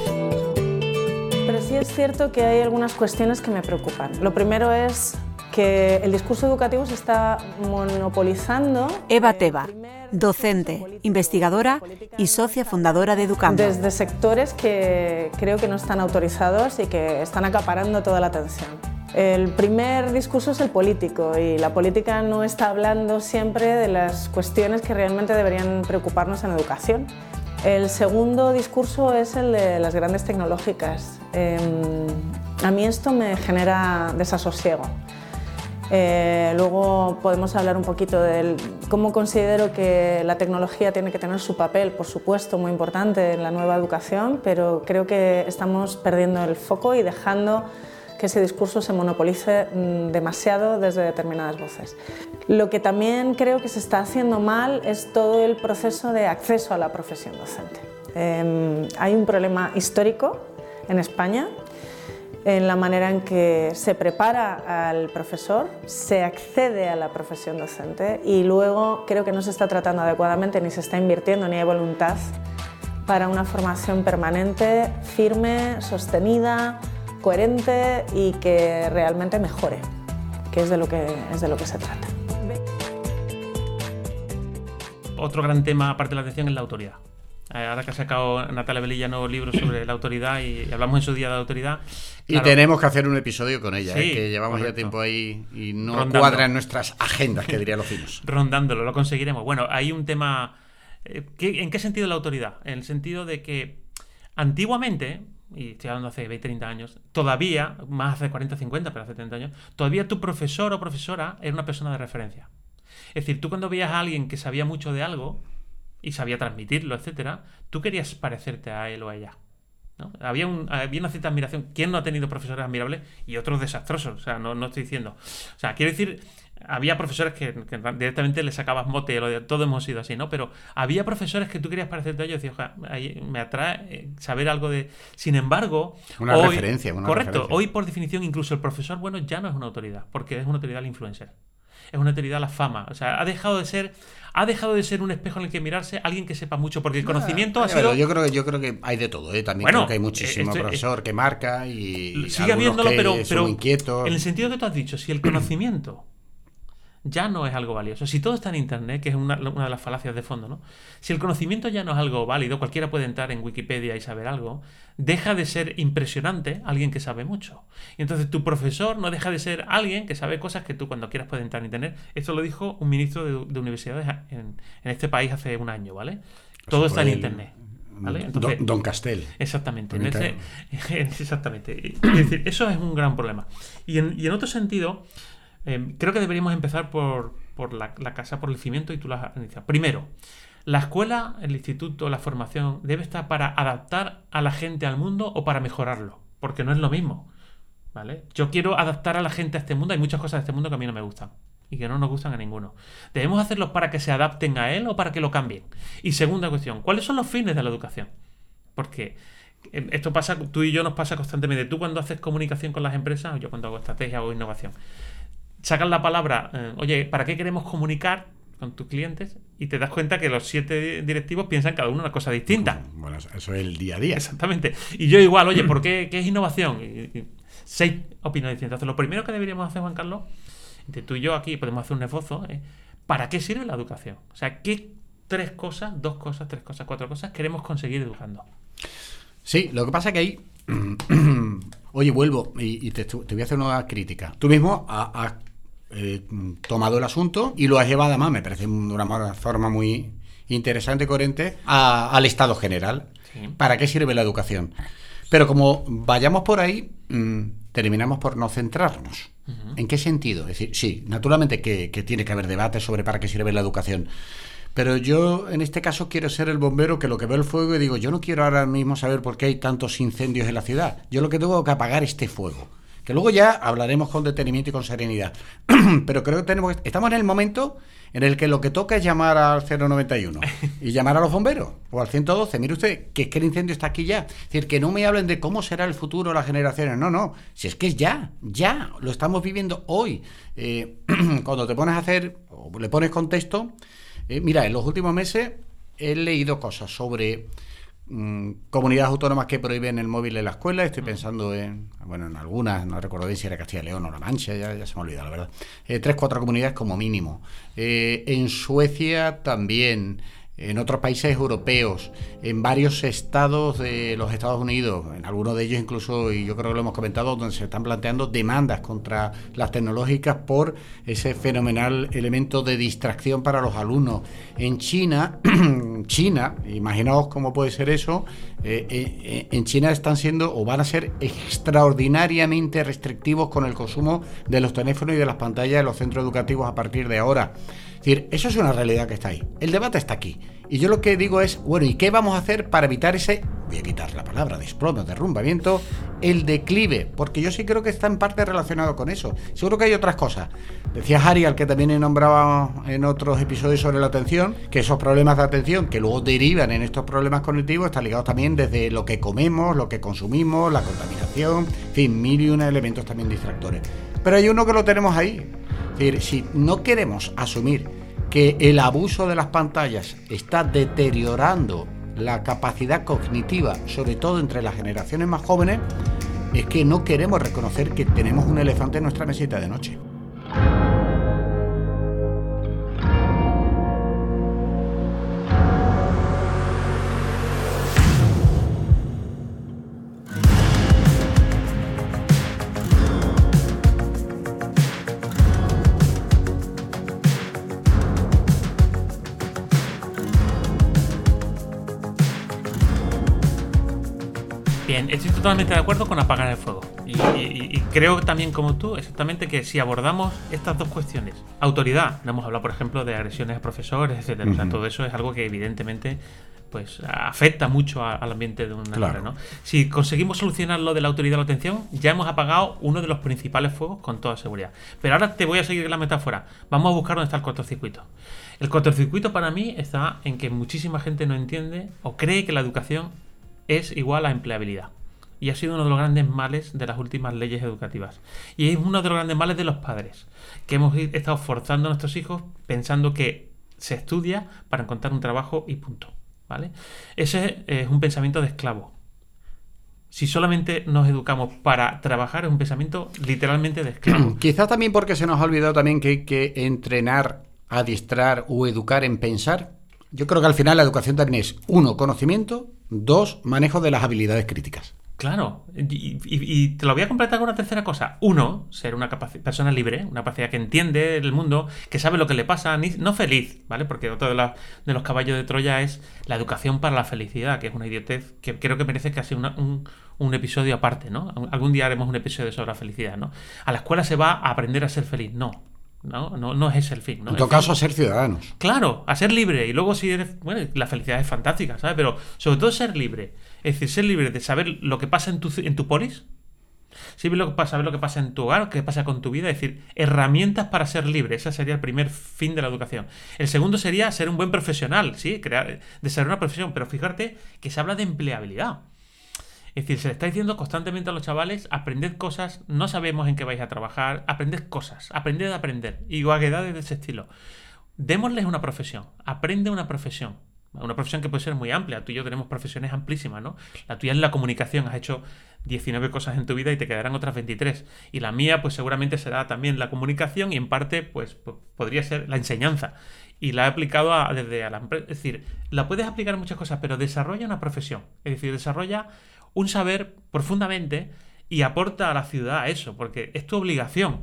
Pero sí es cierto que hay algunas cuestiones que me preocupan. Lo primero es que el discurso educativo se está monopolizando. Eva Teba, docente, investigadora y socia fundadora de Educando. Desde sectores que creo que no están autorizados y que están acaparando toda la atención. El primer discurso es el político y la política no está hablando siempre de las cuestiones que realmente deberían preocuparnos en educación. El segundo discurso es el de las grandes tecnológicas. A mí esto me genera desasosiego. Luego podemos hablar un poquito de cómo considero que la tecnología tiene que tener su papel, por supuesto, muy importante en la nueva educación, pero creo que estamos perdiendo el foco y dejando que ese discurso se monopolice demasiado desde determinadas voces. Lo que también creo que se está haciendo mal es todo el proceso de acceso a la profesión docente. Hay un problema histórico en España en la manera en que se prepara al profesor, se accede a la profesión docente y luego creo que no se está tratando adecuadamente ni se está invirtiendo ni hay voluntad para una formación permanente, firme, sostenida, coherente y que realmente mejore, que es de lo que se trata. Otro gran tema, aparte de la atención, es la autoridad. Ahora que ha sacado Natalia Velilla nuevos libros sobre la autoridad y hablamos en su día de autoridad. Claro, y tenemos que hacer un episodio con ella, sí, que llevamos correcto. Ya tiempo ahí y no Rondando. cuadra en nuestras agendas, que dirían los finos. Rondándolo, lo conseguiremos. Bueno, hay un tema... ¿En qué sentido la autoridad? En el sentido de que antiguamente, y estoy hablando hace 20, 30 años, todavía, más hace 40, 50, pero hace 30 años, todavía tu profesor o profesora era una persona de referencia. Es decir, tú cuando veías a alguien que sabía mucho de algo y sabía transmitirlo, etcétera, tú querías parecerte a él o a ella, ¿no? Había una cierta admiración. ¿Quién no ha tenido profesores admirables y otros desastrosos? O sea, no estoy diciendo. O sea, quiero decir, había profesores que directamente le sacabas mote, todos hemos sido así, ¿no? Pero había profesores que tú querías parecerte a ellos y decías, me atrae saber algo de... Sin embargo, una hoy, referencia. Correcto, hoy por definición incluso el profesor bueno ya no es una autoridad, porque es una autoridad el influencer. Es una autoridad la fama. O sea, ha dejado de ser un espejo en el que mirarse alguien que sepa mucho, porque el conocimiento ha sido... Yo creo que hay de todo, ¿eh? También creo que hay muchísimo profesor que marca y sigue habiéndolo, pero inquietos. En el sentido que tú has dicho, si el conocimiento ya no es algo valioso, si todo está en internet, que es una de las falacias de fondo, ¿no? Si el conocimiento ya no es algo válido, cualquiera puede entrar en Wikipedia y saber algo, deja de ser impresionante alguien que sabe mucho. Y entonces tu profesor no deja de ser alguien que sabe cosas que tú cuando quieras puedes entrar en internet. Esto lo dijo un ministro de universidades en este país hace un año, ¿vale? Todo está en internet, ¿vale? Entonces, Don Castel. Exactamente. Exactamente. Es decir, eso es un gran problema. Y en otro sentido... creo que deberíamos empezar por la casa, por el cimiento, y tú lo has iniciado. Primero, la escuela, el instituto, la formación debe estar para adaptar a la gente al mundo o para mejorarlo, porque no es lo mismo, ¿vale? Yo quiero adaptar a la gente a este mundo. Hay muchas cosas de este mundo que a mí no me gustan y que no nos gustan a ninguno. ¿Debemos hacerlo para que se adapten a él o para que lo cambien? Y segunda cuestión, ¿cuáles son los fines de la educación? Porque esto pasa, tú y yo nos pasa constantemente. Tú cuando haces comunicación con las empresas, o yo cuando hago estrategia o innovación, sacan la palabra, oye, ¿para qué queremos comunicar con tus clientes? Y te das cuenta que los 7 directivos piensan cada uno una cosa distinta. Bueno, eso es el día a día. Exactamente. Y yo igual, oye, ¿por qué? ¿Qué es innovación? Y 6 opiniones distintas. Entonces, lo primero que deberíamos hacer, Juan Carlos, entre tú y yo aquí podemos hacer un esbozo, ¿para qué sirve la educación? O sea, ¿qué 3 cosas, 2 cosas, 3 cosas, 4 cosas queremos conseguir educando? Sí, lo que pasa es que ahí... Oye, vuelvo y te voy a hacer una crítica. Tú mismo has tomado el asunto y lo has llevado, además, me parece de una forma muy interesante y coherente, al estado general. Sí. ¿Para qué sirve la educación? Pero como vayamos por ahí, terminamos por no centrarnos. Uh-huh. ¿En qué sentido? Es decir, sí, naturalmente que tiene que haber debate sobre para qué sirve la educación. Pero yo, en este caso, quiero ser el bombero que lo que veo el fuego y digo, yo no quiero ahora mismo saber por qué hay tantos incendios en la ciudad. Yo lo que tengo que apagar este fuego. Que luego ya hablaremos con detenimiento y con serenidad. Pero creo que estamos en el momento en el que lo que toca es llamar al 091 y llamar a los bomberos o al 112. Mire usted, que es que el incendio está aquí ya. Es decir, que no me hablen de cómo será el futuro, las generaciones. No, si es que es ya, lo estamos viviendo hoy. Cuando te pones a hacer, o le pones contexto, mira, en los últimos meses he leído cosas sobre... comunidades autónomas que prohíben el móvil en la escuela. Estoy pensando en algunas, no recuerdo bien si era Castilla y León o La Mancha, ya se me ha olvidado, la verdad. 3-4 comunidades como mínimo. En Suecia también, en otros países europeos, en varios estados de los Estados Unidos, en algunos de ellos incluso, y yo creo que lo hemos comentado, donde se están planteando demandas contra las tecnológicas por ese fenomenal elemento de distracción para los alumnos. En China, imaginaos cómo puede ser eso, en China están siendo o van a ser extraordinariamente restrictivos con el consumo de los teléfonos y de las pantallas de los centros educativos a partir de ahora. Es decir, eso es una realidad que está ahí. El debate está aquí. Y yo lo que digo es, bueno, ¿y qué vamos a hacer para evitar ese voy a quitar la palabra desplome o derrumbamiento, el declive, porque yo sí creo que está en parte relacionado con eso. Seguro que hay otras cosas. Decía Harry, al que también he nombrado en otros episodios sobre la atención, que esos problemas de atención que luego derivan en estos problemas cognitivos están ligados también desde lo que comemos, lo que consumimos, la contaminación, en fin, mil y un elementos también distractores. Pero hay uno que lo tenemos ahí. Es decir, si no queremos asumir que el abuso de las pantallas está deteriorando la capacidad cognitiva, sobre todo entre las generaciones más jóvenes, es que no queremos reconocer que tenemos un elefante en nuestra mesita de noche. Bien, estoy totalmente de acuerdo con apagar el fuego. Y creo también, como tú, exactamente que si abordamos estas dos cuestiones, autoridad, no hemos hablado, por ejemplo, de agresiones a profesores, etcétera. O sea, todo eso es algo que evidentemente pues afecta mucho al ambiente de una claro. ¿No? Si conseguimos solucionar lo de la autoridad de la atención, ya hemos apagado uno de los principales fuegos con toda seguridad. Pero ahora te voy a seguir la metáfora. Vamos a buscar dónde está el cortocircuito. El cortocircuito para mí está en que muchísima gente no entiende o cree que la educación es igual a empleabilidad. Y ha sido uno de los grandes males de las últimas leyes educativas. Y es uno de los grandes males de los padres, que hemos estado forzando a nuestros hijos pensando que se estudia para encontrar un trabajo y punto. ¿Vale? Ese es un pensamiento de esclavo. Si solamente nos educamos para trabajar, es un pensamiento literalmente de esclavo. Quizás también porque se nos ha olvidado también que hay que entrenar, adiestrar o educar en pensar. Yo creo que al final la educación también es 1, conocimiento, 2, manejo de las habilidades críticas. Claro, y te lo voy a completar con una tercera cosa. 1, ser una persona libre, una capacidad que entiende el mundo, que sabe lo que le pasa, no feliz, ¿vale? Porque otro de los caballos de Troya es la educación para la felicidad, que es una idiotez que creo que merece casi un episodio aparte, ¿no? Algún día haremos un episodio sobre la felicidad, ¿no? A la escuela se va a aprender a ser feliz, no es ese el fin, ¿no? En todo caso, a ser ciudadanos. Claro, a ser libre. Y luego si eres... Bueno, la felicidad es fantástica, ¿sabes? Pero sobre todo ser libre. Es decir, ser libre de saber lo que pasa en tu polis, saber lo que pasa en tu hogar, qué pasa con tu vida. Es decir, herramientas para ser libre. Ese sería el primer fin de la educación. El segundo sería ser un buen profesional, ¿sí? Desarrollar una profesión. Pero fíjate que se habla de empleabilidad. Es decir, se le está diciendo constantemente a los chavales, aprended cosas, no sabemos en qué vais a trabajar, aprended cosas, aprended a aprender, y vaguedades de ese estilo. Démosles una profesión, aprende una profesión que puede ser muy amplia. Tú y yo tenemos profesiones amplísimas, ¿no? La tuya es la comunicación, has hecho 19 cosas en tu vida y te quedarán otras 23. Y la mía, pues seguramente será también la comunicación y en parte, pues podría ser la enseñanza. Y la he aplicado desde a la empresa. Es decir, la puedes aplicar en muchas cosas, pero desarrolla una profesión. Es decir, desarrolla un saber profundamente y aporta a la ciudad eso, porque es tu obligación.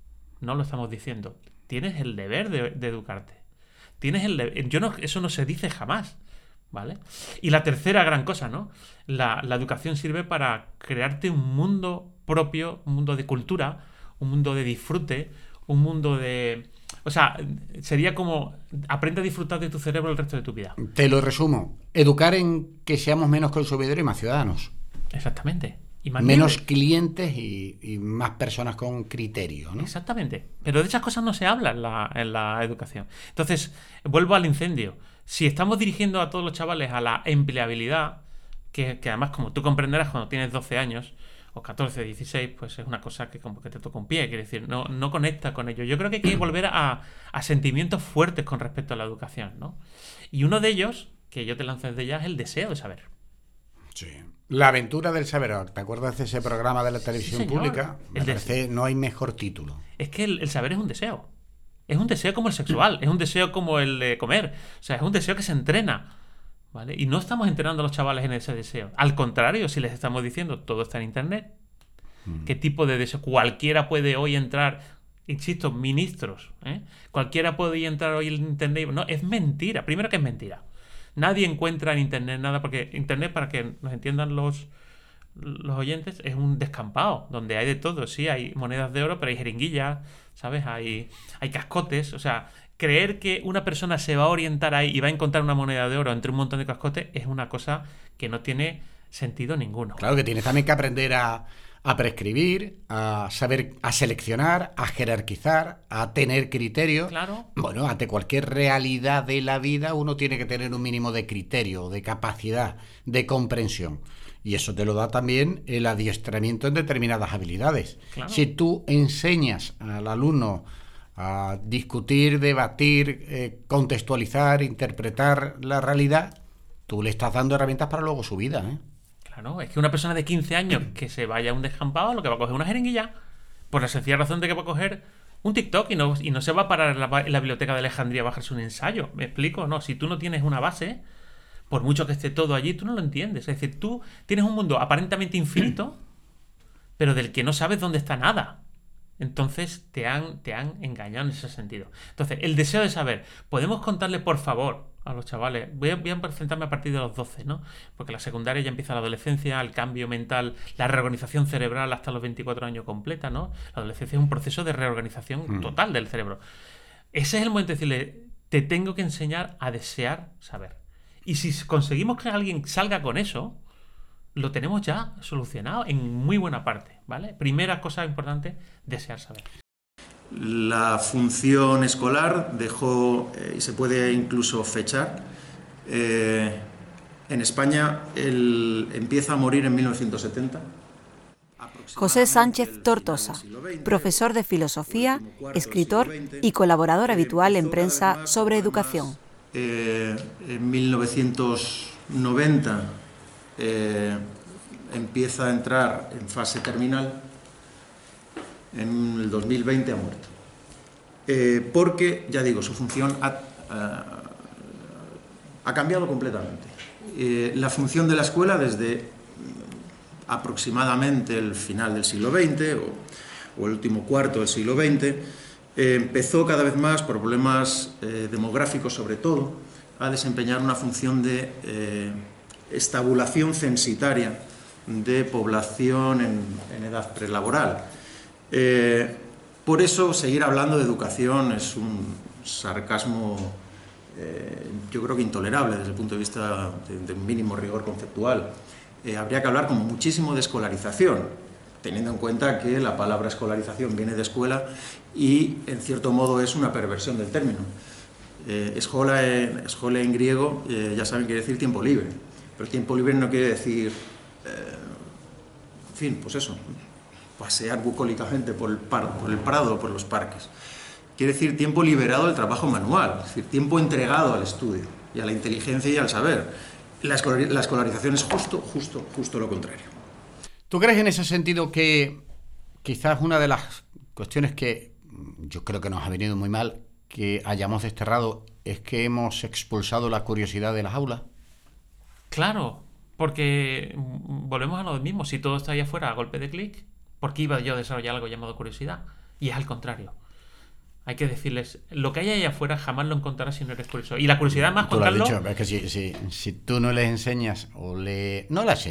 No lo estamos diciendo. Tienes el deber de educarte. Tienes el deber. Eso no se dice jamás, ¿vale? Y la tercera gran cosa, ¿no? La educación sirve para crearte un mundo propio, un mundo de cultura, un mundo de disfrute, un mundo de... O sea, sería como aprende a disfrutar de tu cerebro el resto de tu vida. Te lo resumo. Educar en que seamos menos consumidores y más ciudadanos. Exactamente. Y más menos clientes y más personas con criterio, ¿no? Exactamente. Pero de esas cosas no se habla en la educación. Entonces, vuelvo al incendio. Si estamos dirigiendo a todos los chavales a la empleabilidad, que además, como tú comprenderás, cuando tienes 12 años, o 14, 16, pues es una cosa que como que te toca un pie, quiere decir, no conecta con ello. Yo creo que hay que volver a sentimientos fuertes con respecto a la educación, ¿no? Y uno de ellos, que yo te lanzo desde ya, es el deseo de saber. Sí. La aventura del saber. ¿Te acuerdas de ese programa de la televisión pública? Me parece, no hay mejor título. Es que el saber es un deseo. Es un deseo como el sexual, es un deseo como el de comer. O sea, es un deseo que se entrena, ¿vale? Y no estamos entrenando a los chavales en ese deseo. Al contrario, si les estamos diciendo todo está en internet, ¿qué tipo de deseo? Cualquiera puede hoy entrar, insisto, ministros, cualquiera puede entrar hoy en internet. No, es mentira. Primero que es mentira. Nadie encuentra en internet nada, porque internet, para que nos entiendan los oyentes, es un descampado donde hay de todo. Sí, hay monedas de oro, pero hay jeringuillas, ¿sabes? Hay cascotes. O sea, creer que una persona se va a orientar ahí y va a encontrar una moneda de oro entre un montón de cascotes es una cosa que no tiene sentido ninguno. Claro que tienes también que aprender a prescribir, a saber, a seleccionar, a jerarquizar, a tener criterio. Claro. Bueno, ante cualquier realidad de la vida uno tiene que tener un mínimo de criterio, de capacidad, de comprensión. Y eso te lo da también el adiestramiento en determinadas habilidades. Claro. Si tú enseñas al alumno a discutir, debatir, contextualizar, interpretar la realidad, tú le estás dando herramientas para luego su vida, ¿eh? Claro, es que una persona de 15 años que se vaya a un descampado, lo que va a coger una jeringuilla, por la sencilla razón de que va a coger un TikTok y no se va a parar en la biblioteca de Alejandría a bajarse un ensayo. ¿Me explico? No, si tú no tienes una base, por mucho que esté todo allí, tú no lo entiendes. Es decir, tú tienes un mundo aparentemente infinito, pero del que no sabes dónde está nada. Entonces te han engañado en ese sentido. Entonces, el deseo de saber, podemos contarle, por favor, a los chavales, voy a presentarme a partir de los 12, ¿no? Porque la secundaria ya empieza la adolescencia, el cambio mental, la reorganización cerebral hasta los 24 años completa, ¿no? La adolescencia es un proceso de reorganización total del cerebro. Ese es el momento de decirle, te tengo que enseñar a desear saber. Y si conseguimos que alguien salga con eso, lo tenemos ya solucionado en muy buena parte, ¿vale? Primera cosa importante, desear saber. La función escolar dejó, y se puede incluso fechar, en España empieza a morir en 1970. José Sánchez Tortosa, profesor de filosofía, escritor y colaborador habitual en prensa sobre educación. En 1990 empieza a entrar en fase terminal. En el 2020 ha muerto. Porque, ya digo, su función ha cambiado completamente. La función de la escuela desde aproximadamente el final del siglo XX o el último cuarto del siglo XX empezó cada vez más, por problemas demográficos sobre todo, a desempeñar una función de estabulación censitaria de población en edad prelaboral. Por eso seguir hablando de educación es un sarcasmo yo creo que intolerable desde el punto de vista de un mínimo rigor conceptual. Habría que hablar como muchísimo de escolarización, teniendo en cuenta que la palabra escolarización viene de escuela y en cierto modo es una perversión del término. Escola en griego, ya saben, quiere decir tiempo libre, pero tiempo libre no quiere decir, en fin, pues eso, pasear bucólicamente por el prado o por los parques. Quiere decir tiempo liberado del trabajo manual, es decir, tiempo entregado al estudio y a la inteligencia y al saber. La escolarización es justo lo contrario. ¿Tú crees en ese sentido que quizás una de las cuestiones que yo creo que nos ha venido muy mal que hayamos desterrado es que hemos expulsado la curiosidad de las aulas? Claro, porque volvemos a lo mismo. Si todo está ahí afuera a golpe de clic, ¿por qué iba yo a desarrollar algo llamado curiosidad? Y es al contrario. Hay que decirles, lo que hay ahí afuera jamás lo encontrarás si no eres curioso. Y la curiosidad más, Juan Carlos... Es que si tú no les enseñas le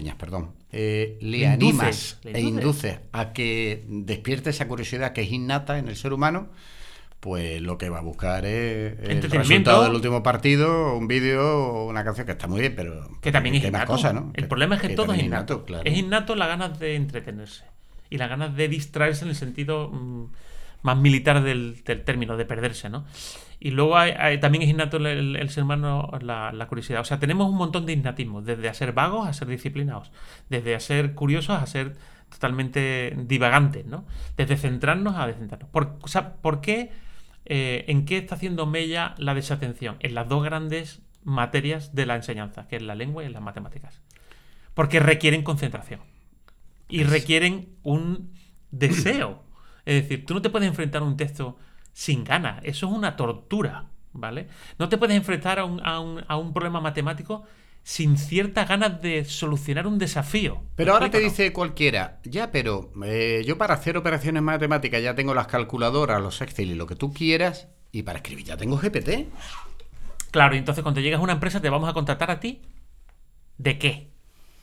animas e induces a que despierte esa curiosidad que es innata en el ser humano, pues lo que va a buscar es el resultado del último partido, un vídeo o una canción que está muy bien, pero que también es innato. Cosa, ¿no? El problema es que todo es innato. Claro. Es innato las ganas de entretenerse y las ganas de distraerse en el sentido más militar del término, de perderse, ¿no? Y luego también es innato el ser humano la curiosidad. O sea, tenemos un montón de innatismos, desde a ser vagos a ser disciplinados, desde a ser curiosos a ser totalmente divagantes, ¿no? Desde centrarnos a descentrarnos. ¿Por qué? ¿En qué está haciendo mella la desatención? En las dos grandes materias de la enseñanza, que es la lengua y las matemáticas. Porque requieren concentración y requieren un deseo. Es decir, tú no te puedes enfrentar a un texto sin ganas. Eso es una tortura, ¿vale? No te puedes enfrentar a un problema matemático sin ciertas ganas de solucionar un desafío. Pero ahora te dice cualquiera, ya, pero yo para hacer operaciones matemáticas ya tengo las calculadoras, los Excel y lo que tú quieras, y para escribir ya tengo GPT. Claro, y entonces cuando llegas a una empresa te vamos a contratar a ti. ¿De qué?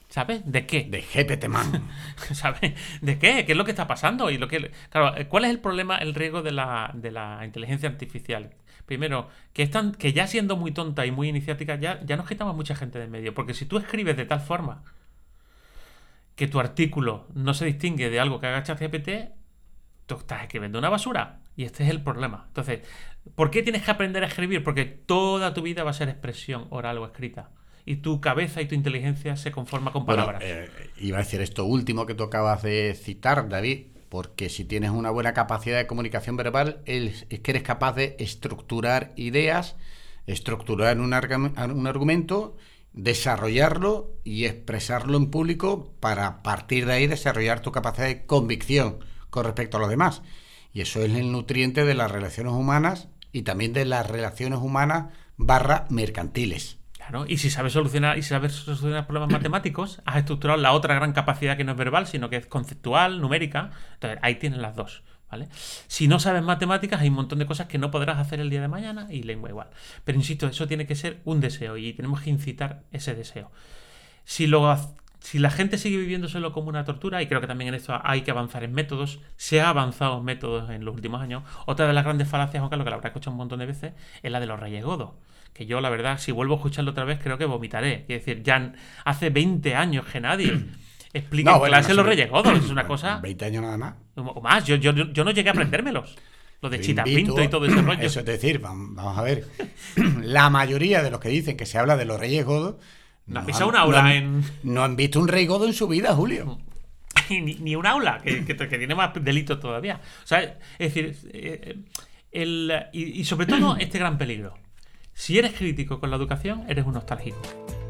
¿Sabes? ¿De qué? De GPT-Man. ¿Sabes? ¿De qué? ¿Qué es lo que está pasando? Y claro, ¿cuál es el problema, el riesgo de la inteligencia artificial? Primero, que ya siendo muy tonta y muy iniciática, ya nos quitamos mucha gente de en medio. Porque si tú escribes de tal forma que tu artículo no se distingue de algo que haga ChatGPT, tú estás escribiendo una basura. Y este es el problema. Entonces, ¿por qué tienes que aprender a escribir? Porque toda tu vida va a ser expresión oral o escrita. Y tu cabeza y tu inteligencia se conforma con palabras. Iba a decir esto último que tú acabas de citar, David, porque si tienes una buena capacidad de comunicación verbal, es que eres capaz de estructurar ideas, estructurar un argumento, desarrollarlo y expresarlo en público para a partir de ahí desarrollar tu capacidad de convicción con respecto a los demás. Y eso es el nutriente de las relaciones humanas y también de las relaciones humanas / mercantiles. Claro, y si sabes solucionar problemas matemáticos, has estructurado la otra gran capacidad que no es verbal, sino que es conceptual, numérica. Entonces, ahí tienes las dos, ¿vale? Si no sabes matemáticas, hay un montón de cosas que no podrás hacer el día de mañana y lengua igual. Pero insisto, eso tiene que ser un deseo y tenemos que incitar ese deseo. Si la gente sigue viviéndoselo como una tortura, y creo que también en esto hay que avanzar en métodos, se ha avanzado en métodos en los últimos años. Otra de las grandes falacias, Juan Carlos, que la habrá escuchado un montón de veces, es la de los Reyes Godos. Que yo, la verdad, si vuelvo a escucharlo otra vez, creo que vomitaré. Es decir, ya hace 20 años que nadie explica en clase los Reyes Godos. Es una cosa... 20 años nada más. O más. Yo no llegué a aprendérmelos. Lo de Chita Pinto y todo ese rollo. Eso es decir, vamos a ver. La mayoría de los que dicen que se habla de los Reyes Godos no han visto un rey godo en su vida, Julio. ni un aula, que tiene más delitos todavía. O sea, es decir, y sobre todo este gran peligro. Si eres crítico con la educación, eres un nostálgico.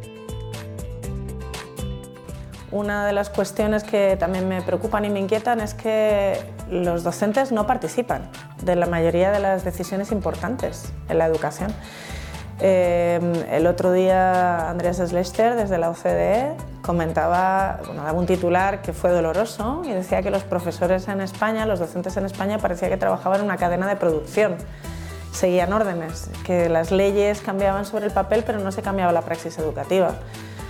Una de las cuestiones que también me preocupan y me inquietan es que los docentes no participan de la mayoría de las decisiones importantes en la educación. El otro día Andreas Schlechter, desde la OCDE, daba un titular que fue doloroso y decía que los profesores en España, los docentes en España, parecía que trabajaban en una cadena de producción. Seguían órdenes, que las leyes cambiaban sobre el papel, pero no se cambiaba la praxis educativa.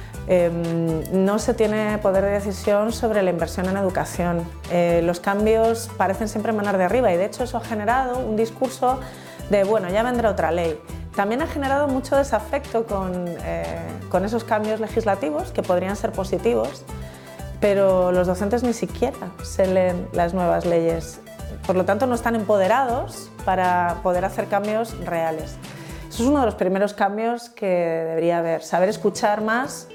No se tiene poder de decisión sobre la inversión en educación. Los cambios parecen siempre emanar de arriba y de hecho eso ha generado un discurso de, bueno, ya vendrá otra ley. También ha generado mucho desafecto con esos cambios legislativos que podrían ser positivos, pero los docentes ni siquiera se leen las nuevas leyes. Por lo tanto, no están empoderados para poder hacer cambios reales. Eso es uno de los primeros cambios que debería haber. Saber escuchar más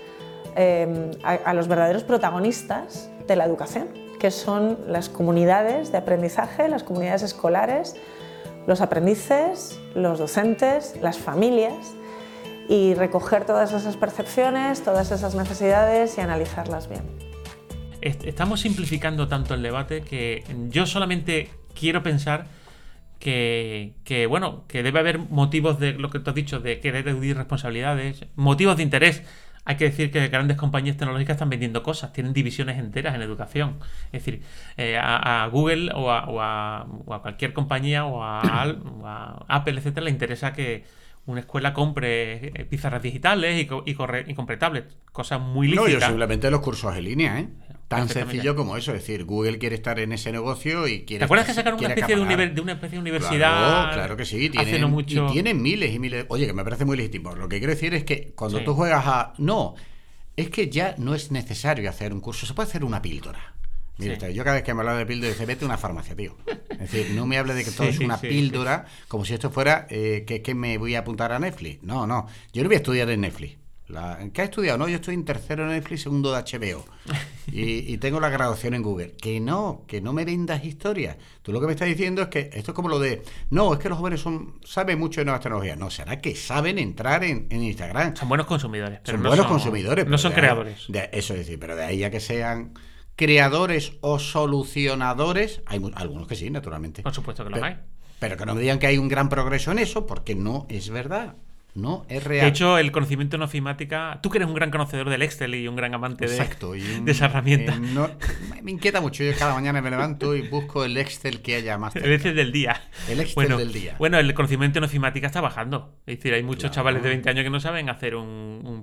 a los verdaderos protagonistas de la educación, que son las comunidades de aprendizaje, las comunidades escolares, los aprendices, los docentes, las familias, y recoger todas esas percepciones, todas esas necesidades y analizarlas bien. Estamos simplificando tanto el debate que yo solamente quiero pensar que debe haber motivos de lo que tú has dicho, de querer eludir responsabilidades, motivos de interés. Hay que decir que grandes compañías tecnológicas están vendiendo cosas, tienen divisiones enteras en educación. Es decir, a Google o a cualquier compañía o a Apple, etcétera, le interesa que una escuela compre pizarras digitales y compre tablets, cosas muy lícitas. No, yo simplemente los cursos en línea, ¿eh? Tan sencillo como eso, es decir, Google quiere estar en ese negocio y quiere... ¿Te acuerdas que sacaron una especie de universidad? Claro que sí, y tienen miles y miles... Oye, que me parece muy legítimo. Lo que quiero decir es que cuando tú juegas a... No, es que ya no es necesario hacer un curso, se puede hacer una píldora. Mira, yo cada vez que me hablo de píldora dice, vete a una farmacia, tío. Es decir, no me hable de que todo es una píldora, como si esto fuera que me voy a apuntar a Netflix. No, yo no voy a estudiar en Netflix. ¿Qué has estudiado? No, yo estoy en tercero en Netflix, segundo de HBO. Y tengo la graduación en Google. Que no me vendas historias. Tú lo que me estás diciendo es que esto es como lo de... No, es que los jóvenes saben mucho de nuevas tecnologías. No, será que saben entrar en Instagram. Son buenos consumidores. Pero son buenos consumidores. No son creadores. Eso es decir, pero de ahí a que sean creadores o solucionadores, hay algunos que sí, naturalmente. Por supuesto que los hay. Pero que no me digan que hay un gran progreso en eso, porque no es verdad. No es real. De hecho, el conocimiento en ofimática... Tú que eres un gran conocedor del Excel y un gran amante de esa herramienta. Me inquieta mucho. Yo cada mañana me levanto y busco el Excel que haya más cerca. El Excel del día. El Excel del día. Bueno, el conocimiento en ofimática está bajando. Es decir, hay muchos chavales de 20 años que no saben hacer un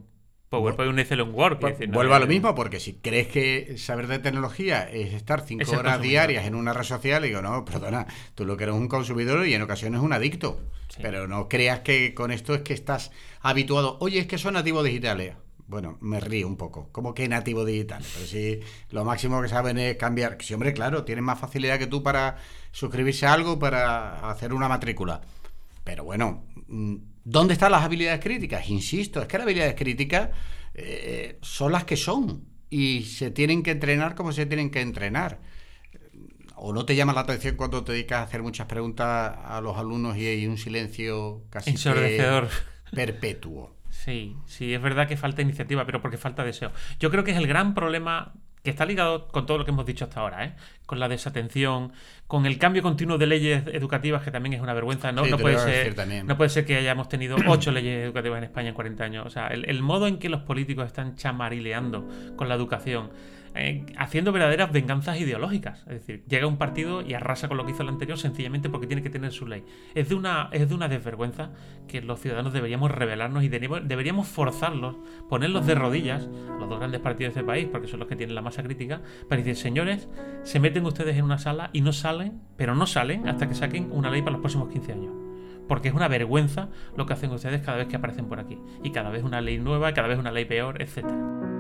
PowerPoint, un Excel, un Word. Vuelvo a lo mismo, porque si crees que saber de tecnología es estar 5 horas diarias en una red social, digo, no, perdona, tú lo que eres un consumidor y en ocasiones un adicto. Sí. Pero no creas que con esto es que estás habituado. Oye, es que son nativos digitales. Bueno, me río un poco. ¿Cómo que nativo digital? Pero si lo máximo que saben es cambiar. Sí, hombre, claro, tienen más facilidad que tú para suscribirse a algo, para hacer una matrícula. Pero bueno, ¿dónde están las habilidades críticas? Insisto, es que las habilidades críticas son las que son. Y se tienen que entrenar como se tienen que entrenar. ¿O no te llama la atención cuando te dedicas a hacer muchas preguntas a los alumnos y hay un silencio casi ensordecedor, perpetuo? Sí, es verdad que falta iniciativa, pero porque falta deseo. Yo creo que es el gran problema que está ligado con todo lo que hemos dicho hasta ahora, ¿eh? Con la desatención, con el cambio continuo de leyes educativas, que también es una vergüenza. No puede ser que hayamos tenido 8 leyes educativas en España en 40 años. O sea, el modo en que los políticos están chamarileando con la educación, haciendo verdaderas venganzas ideológicas. Es decir, llega un partido y arrasa con lo que hizo el anterior sencillamente porque tiene que tener su ley. Es de una desvergüenza que los ciudadanos deberíamos rebelarnos y deberíamos forzarlos, ponerlos de rodillas a los 2 grandes partidos de este país, porque son los que tienen la masa crítica, para decir, señores, se meten ustedes en una sala y no salen hasta que saquen una ley para los próximos 15 años. Porque es una vergüenza lo que hacen ustedes cada vez que aparecen por aquí. Y cada vez una ley nueva, cada vez una ley peor, etcétera.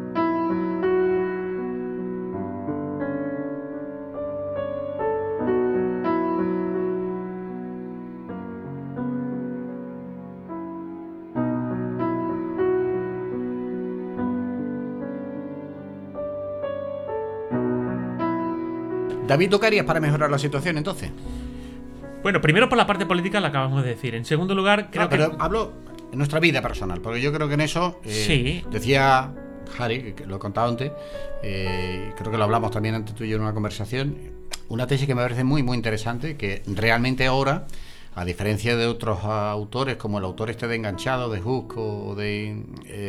David, ¿tú qué harías para mejorar la situación entonces? Bueno, primero por la parte política la acabamos de decir. En segundo lugar, pero hablo en nuestra vida personal, porque yo creo que en eso sí. Decía Harry, que lo he contado antes, creo que lo hablamos también antes tú y yo en una conversación, una tesis que me parece muy, muy interesante, que realmente ahora, a diferencia de otros autores, como el autor de Enganchado, de Hook o de...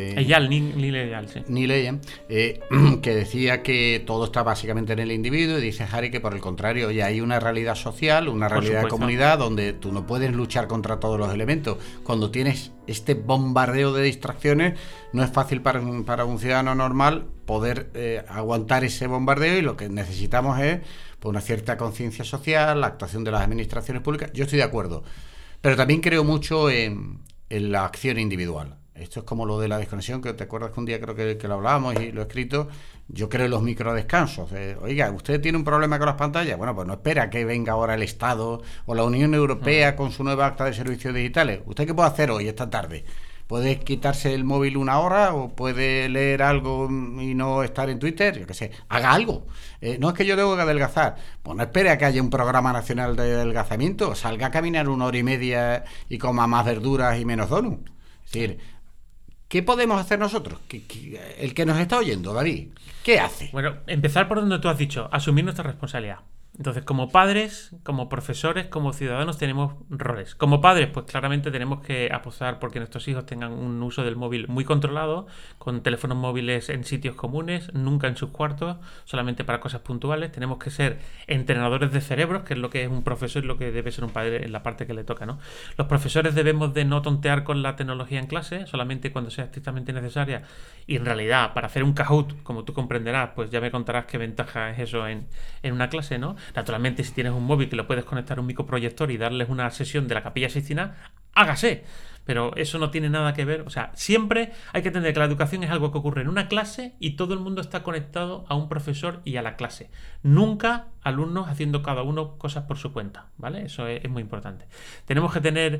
Neil Eyal, sí. Neil Eyal, que decía que todo está básicamente en el individuo, y dice Harry que por el contrario, oye, hay una realidad social, una realidad de comunidad, donde tú no puedes luchar contra todos los elementos. Cuando tienes este bombardeo de distracciones, no es fácil para un ciudadano normal poder aguantar ese bombardeo, y lo que necesitamos es una cierta conciencia social, la actuación de las administraciones públicas. Yo estoy de acuerdo, pero también creo mucho en la acción individual. Esto es como lo de la desconexión, que te acuerdas que un día creo que lo hablábamos y lo he escrito. Yo creo en los microdescansos. Oiga, ¿usted tiene un problema con las pantallas? Bueno, pues no espera que venga ahora el Estado o la Unión Europea con su nueva acta de servicios digitales. ¿Usted qué puede hacer hoy, esta tarde? ¿Puede quitarse el móvil una hora o puede leer algo y no estar en Twitter? Yo qué sé, haga algo. No es que yo tengo que adelgazar. Pues no espere a que haya un programa nacional de adelgazamiento. Salga a caminar 1 hora y media y coma más verduras y menos donuts. Es decir, ¿qué podemos hacer nosotros? El que nos está oyendo, David, ¿qué hace? Bueno, empezar por donde tú has dicho, asumir nuestra responsabilidad. Entonces, como padres, como profesores, como ciudadanos tenemos roles. Como padres, pues claramente tenemos que apostar porque nuestros hijos tengan un uso del móvil muy controlado, con teléfonos móviles en sitios comunes, nunca en sus cuartos, solamente para cosas puntuales. Tenemos que ser entrenadores de cerebros, que es lo que es un profesor y lo que debe ser un padre en la parte que le toca, ¿no? Los profesores debemos de no tontear con la tecnología en clase, solamente cuando sea estrictamente necesaria. Y en realidad, para hacer un Kahoot, como tú comprenderás, pues ya me contarás qué ventaja es eso en una clase, ¿no? Naturalmente, si tienes un móvil que lo puedes conectar a un microproyector y darles una sesión de la Capilla Sixtina, hágase. Pero eso no tiene nada que ver. O sea, siempre hay que entender que la educación es algo que ocurre en una clase y todo el mundo está conectado a un profesor y a la clase. Nunca alumnos haciendo cada uno cosas por su cuenta, ¿vale? Eso es muy importante. Tenemos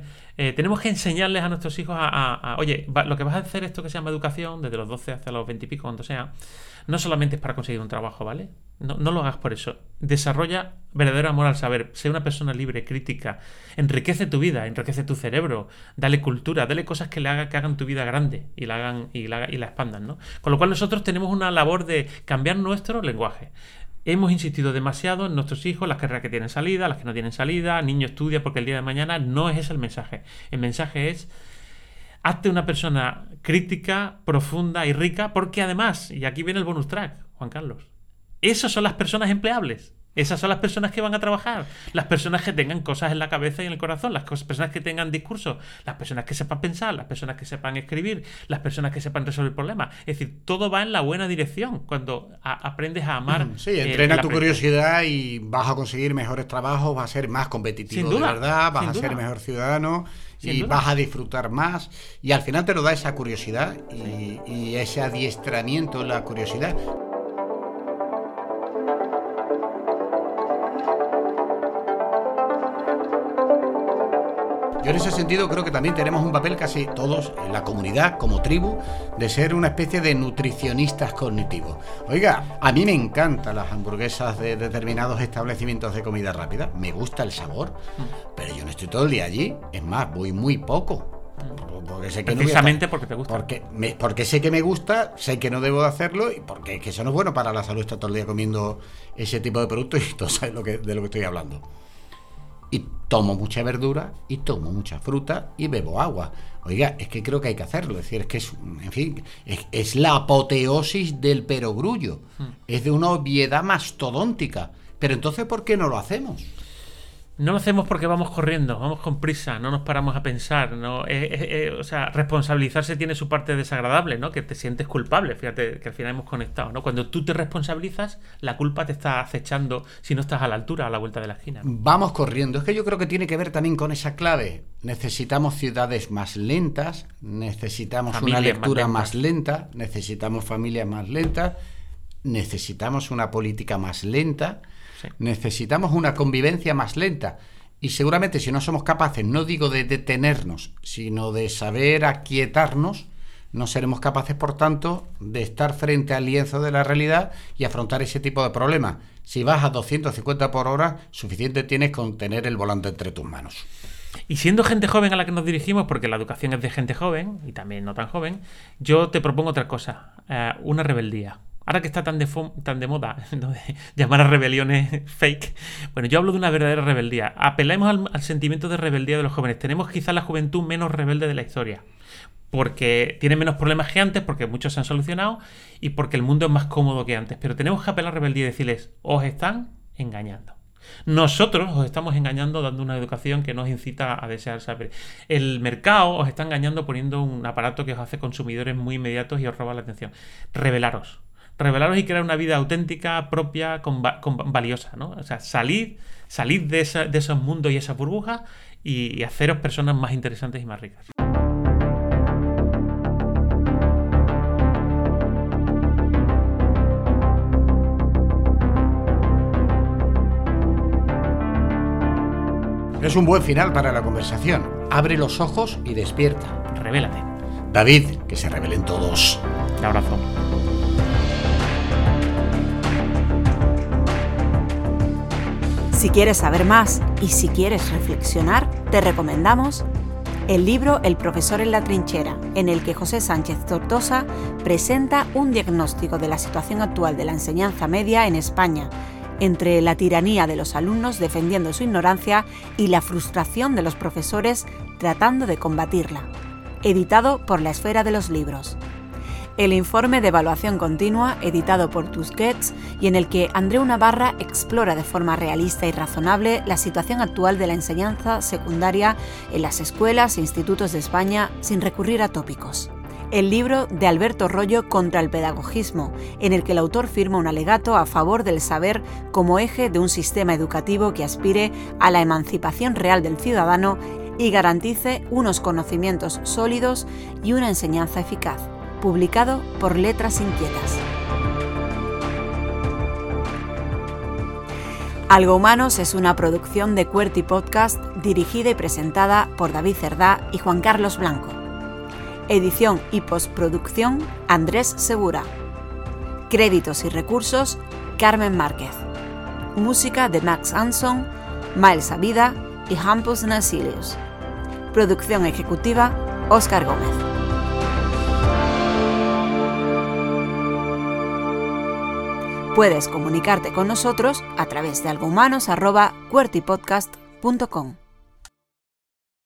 que enseñarles a nuestros hijos oye, lo que vas a hacer, esto que se llama educación, desde los 12 hasta los 20 y pico, cuando sea, no solamente es para conseguir un trabajo, ¿vale? No lo hagas por eso. Desarrolla verdadero amor al saber. Sé una persona libre, crítica. Enriquece tu vida, enriquece tu cerebro. Dale cultura, dale cosas que hagan tu vida grande y la expandan, ¿no? Con lo cual nosotros tenemos una labor de cambiar nuestro lenguaje. Hemos insistido demasiado en nuestros hijos, las carreras que tienen salida, las que no tienen salida, niño estudia porque el día de mañana. No es ese el mensaje. El mensaje es: hazte una persona crítica, profunda y rica, porque además, y aquí viene el bonus track, Juan Carlos, esas son las personas empleables. Esas son las personas que van a trabajar. Las personas que tengan cosas en la cabeza y en el corazón. Las personas que tengan discursos. Las personas que sepan pensar. Las personas que sepan escribir. Las personas que sepan resolver problemas. Es decir, todo va en la buena dirección cuando aprendes a amar. Sí, entrena tu curiosidad y vas a conseguir mejores trabajos, vas a ser más competitivo de verdad, vas a ser mejor ciudadano y vas a disfrutar más. Y al final te lo da esa curiosidad y ese adiestramiento en la curiosidad. Yo en ese sentido creo que también tenemos un papel casi todos en la comunidad, como tribu, de ser una especie de nutricionistas cognitivos. Oiga, a mí me encantan las hamburguesas de determinados establecimientos de comida rápida, me gusta el sabor, pero yo no estoy todo el día allí, es más, voy muy poco. Porque sé que precisamente porque te gusta. Porque sé que me gusta, sé que no debo de hacerlo y porque es que eso no es bueno para la salud, estar todo el día comiendo ese tipo de productos y todos saben de lo que estoy hablando. Y tomo mucha verdura, y tomo mucha fruta, y bebo agua. Oiga, es que creo que hay que hacerlo. Es decir, es que es, en fin, es la apoteosis del perogrullo. Es de una obviedad mastodóntica. Pero entonces, ¿por qué no lo hacemos? No lo hacemos porque vamos corriendo, vamos con prisa, no nos paramos a pensar, ¿no? O sea, responsabilizarse tiene su parte desagradable, ¿no? Que te sientes culpable, fíjate que al final hemos conectado, ¿no? Cuando tú te responsabilizas, la culpa te está acechando si no estás a la altura, a la vuelta de la esquina, ¿no? Vamos corriendo, es que yo creo que tiene que ver también con esa clave. Necesitamos ciudades más lentas, necesitamos familias, una lectura más lenta, necesitamos familias más lentas, necesitamos una política más lenta. Sí. Necesitamos una convivencia más lenta y seguramente si no somos capaces, no digo de detenernos, sino de saber aquietarnos, no seremos capaces, por tanto, de estar frente al lienzo de la realidad y afrontar ese tipo de problemas. Si vas a 250 por hora, suficiente tienes con tener el volante entre tus manos. Y siendo gente joven a la que nos dirigimos, porque la educación es de gente joven y también no tan joven, yo te propongo otra cosa, una rebeldía. Ahora que está tan de moda, ¿no?, de llamar a rebeliones fake, bueno, yo hablo de una verdadera rebeldía. Apelemos al sentimiento de rebeldía de los jóvenes. Tenemos quizá la juventud menos rebelde de la historia, porque tiene menos problemas que antes, porque muchos se han solucionado y porque el mundo es más cómodo que antes. Pero tenemos que apelar a la rebeldía y decirles, os están engañando. Nosotros os estamos engañando dando una educación que nos incita a desear saber. El mercado os está engañando poniendo un aparato que os hace consumidores muy inmediatos y os roba la atención. Rebelaros y crear una vida auténtica, propia, valiosa, ¿no? O sea, salid de esos mundos y esas burbujas y haceros personas más interesantes y más ricas. Es un buen final para la conversación. Abre los ojos y despierta. Revélate. David, que se revelen todos. Un abrazo. Si quieres saber más y si quieres reflexionar, te recomendamos el libro El profesor en la trinchera, en el que José Sánchez Tortosa presenta un diagnóstico de la situación actual de la enseñanza media en España, entre la tiranía de los alumnos defendiendo su ignorancia y la frustración de los profesores tratando de combatirla. Editado por La Esfera de los Libros. El informe de evaluación continua, editado por Tusquets, y en el que Andreu Navarra explora de forma realista y razonable la situación actual de la enseñanza secundaria en las escuelas e institutos de España sin recurrir a tópicos. El libro de Alberto Rollo Contra el pedagogismo, en el que el autor firma un alegato a favor del saber como eje de un sistema educativo que aspire a la emancipación real del ciudadano y garantice unos conocimientos sólidos y una enseñanza eficaz. Publicado por Letras Inquietas. Algo Humanos es una producción de QWERTY Podcast dirigida y presentada por David Cerdá y Juan Carlos Blanco. Edición y postproducción Andrés Segura. Créditos y recursos Carmen Márquez. Música de Max Anson, Miles Avida y Hampus Nasilius. Producción ejecutiva Óscar Gómez. Puedes comunicarte con nosotros a través de algohumanos@qwertypodcast.com.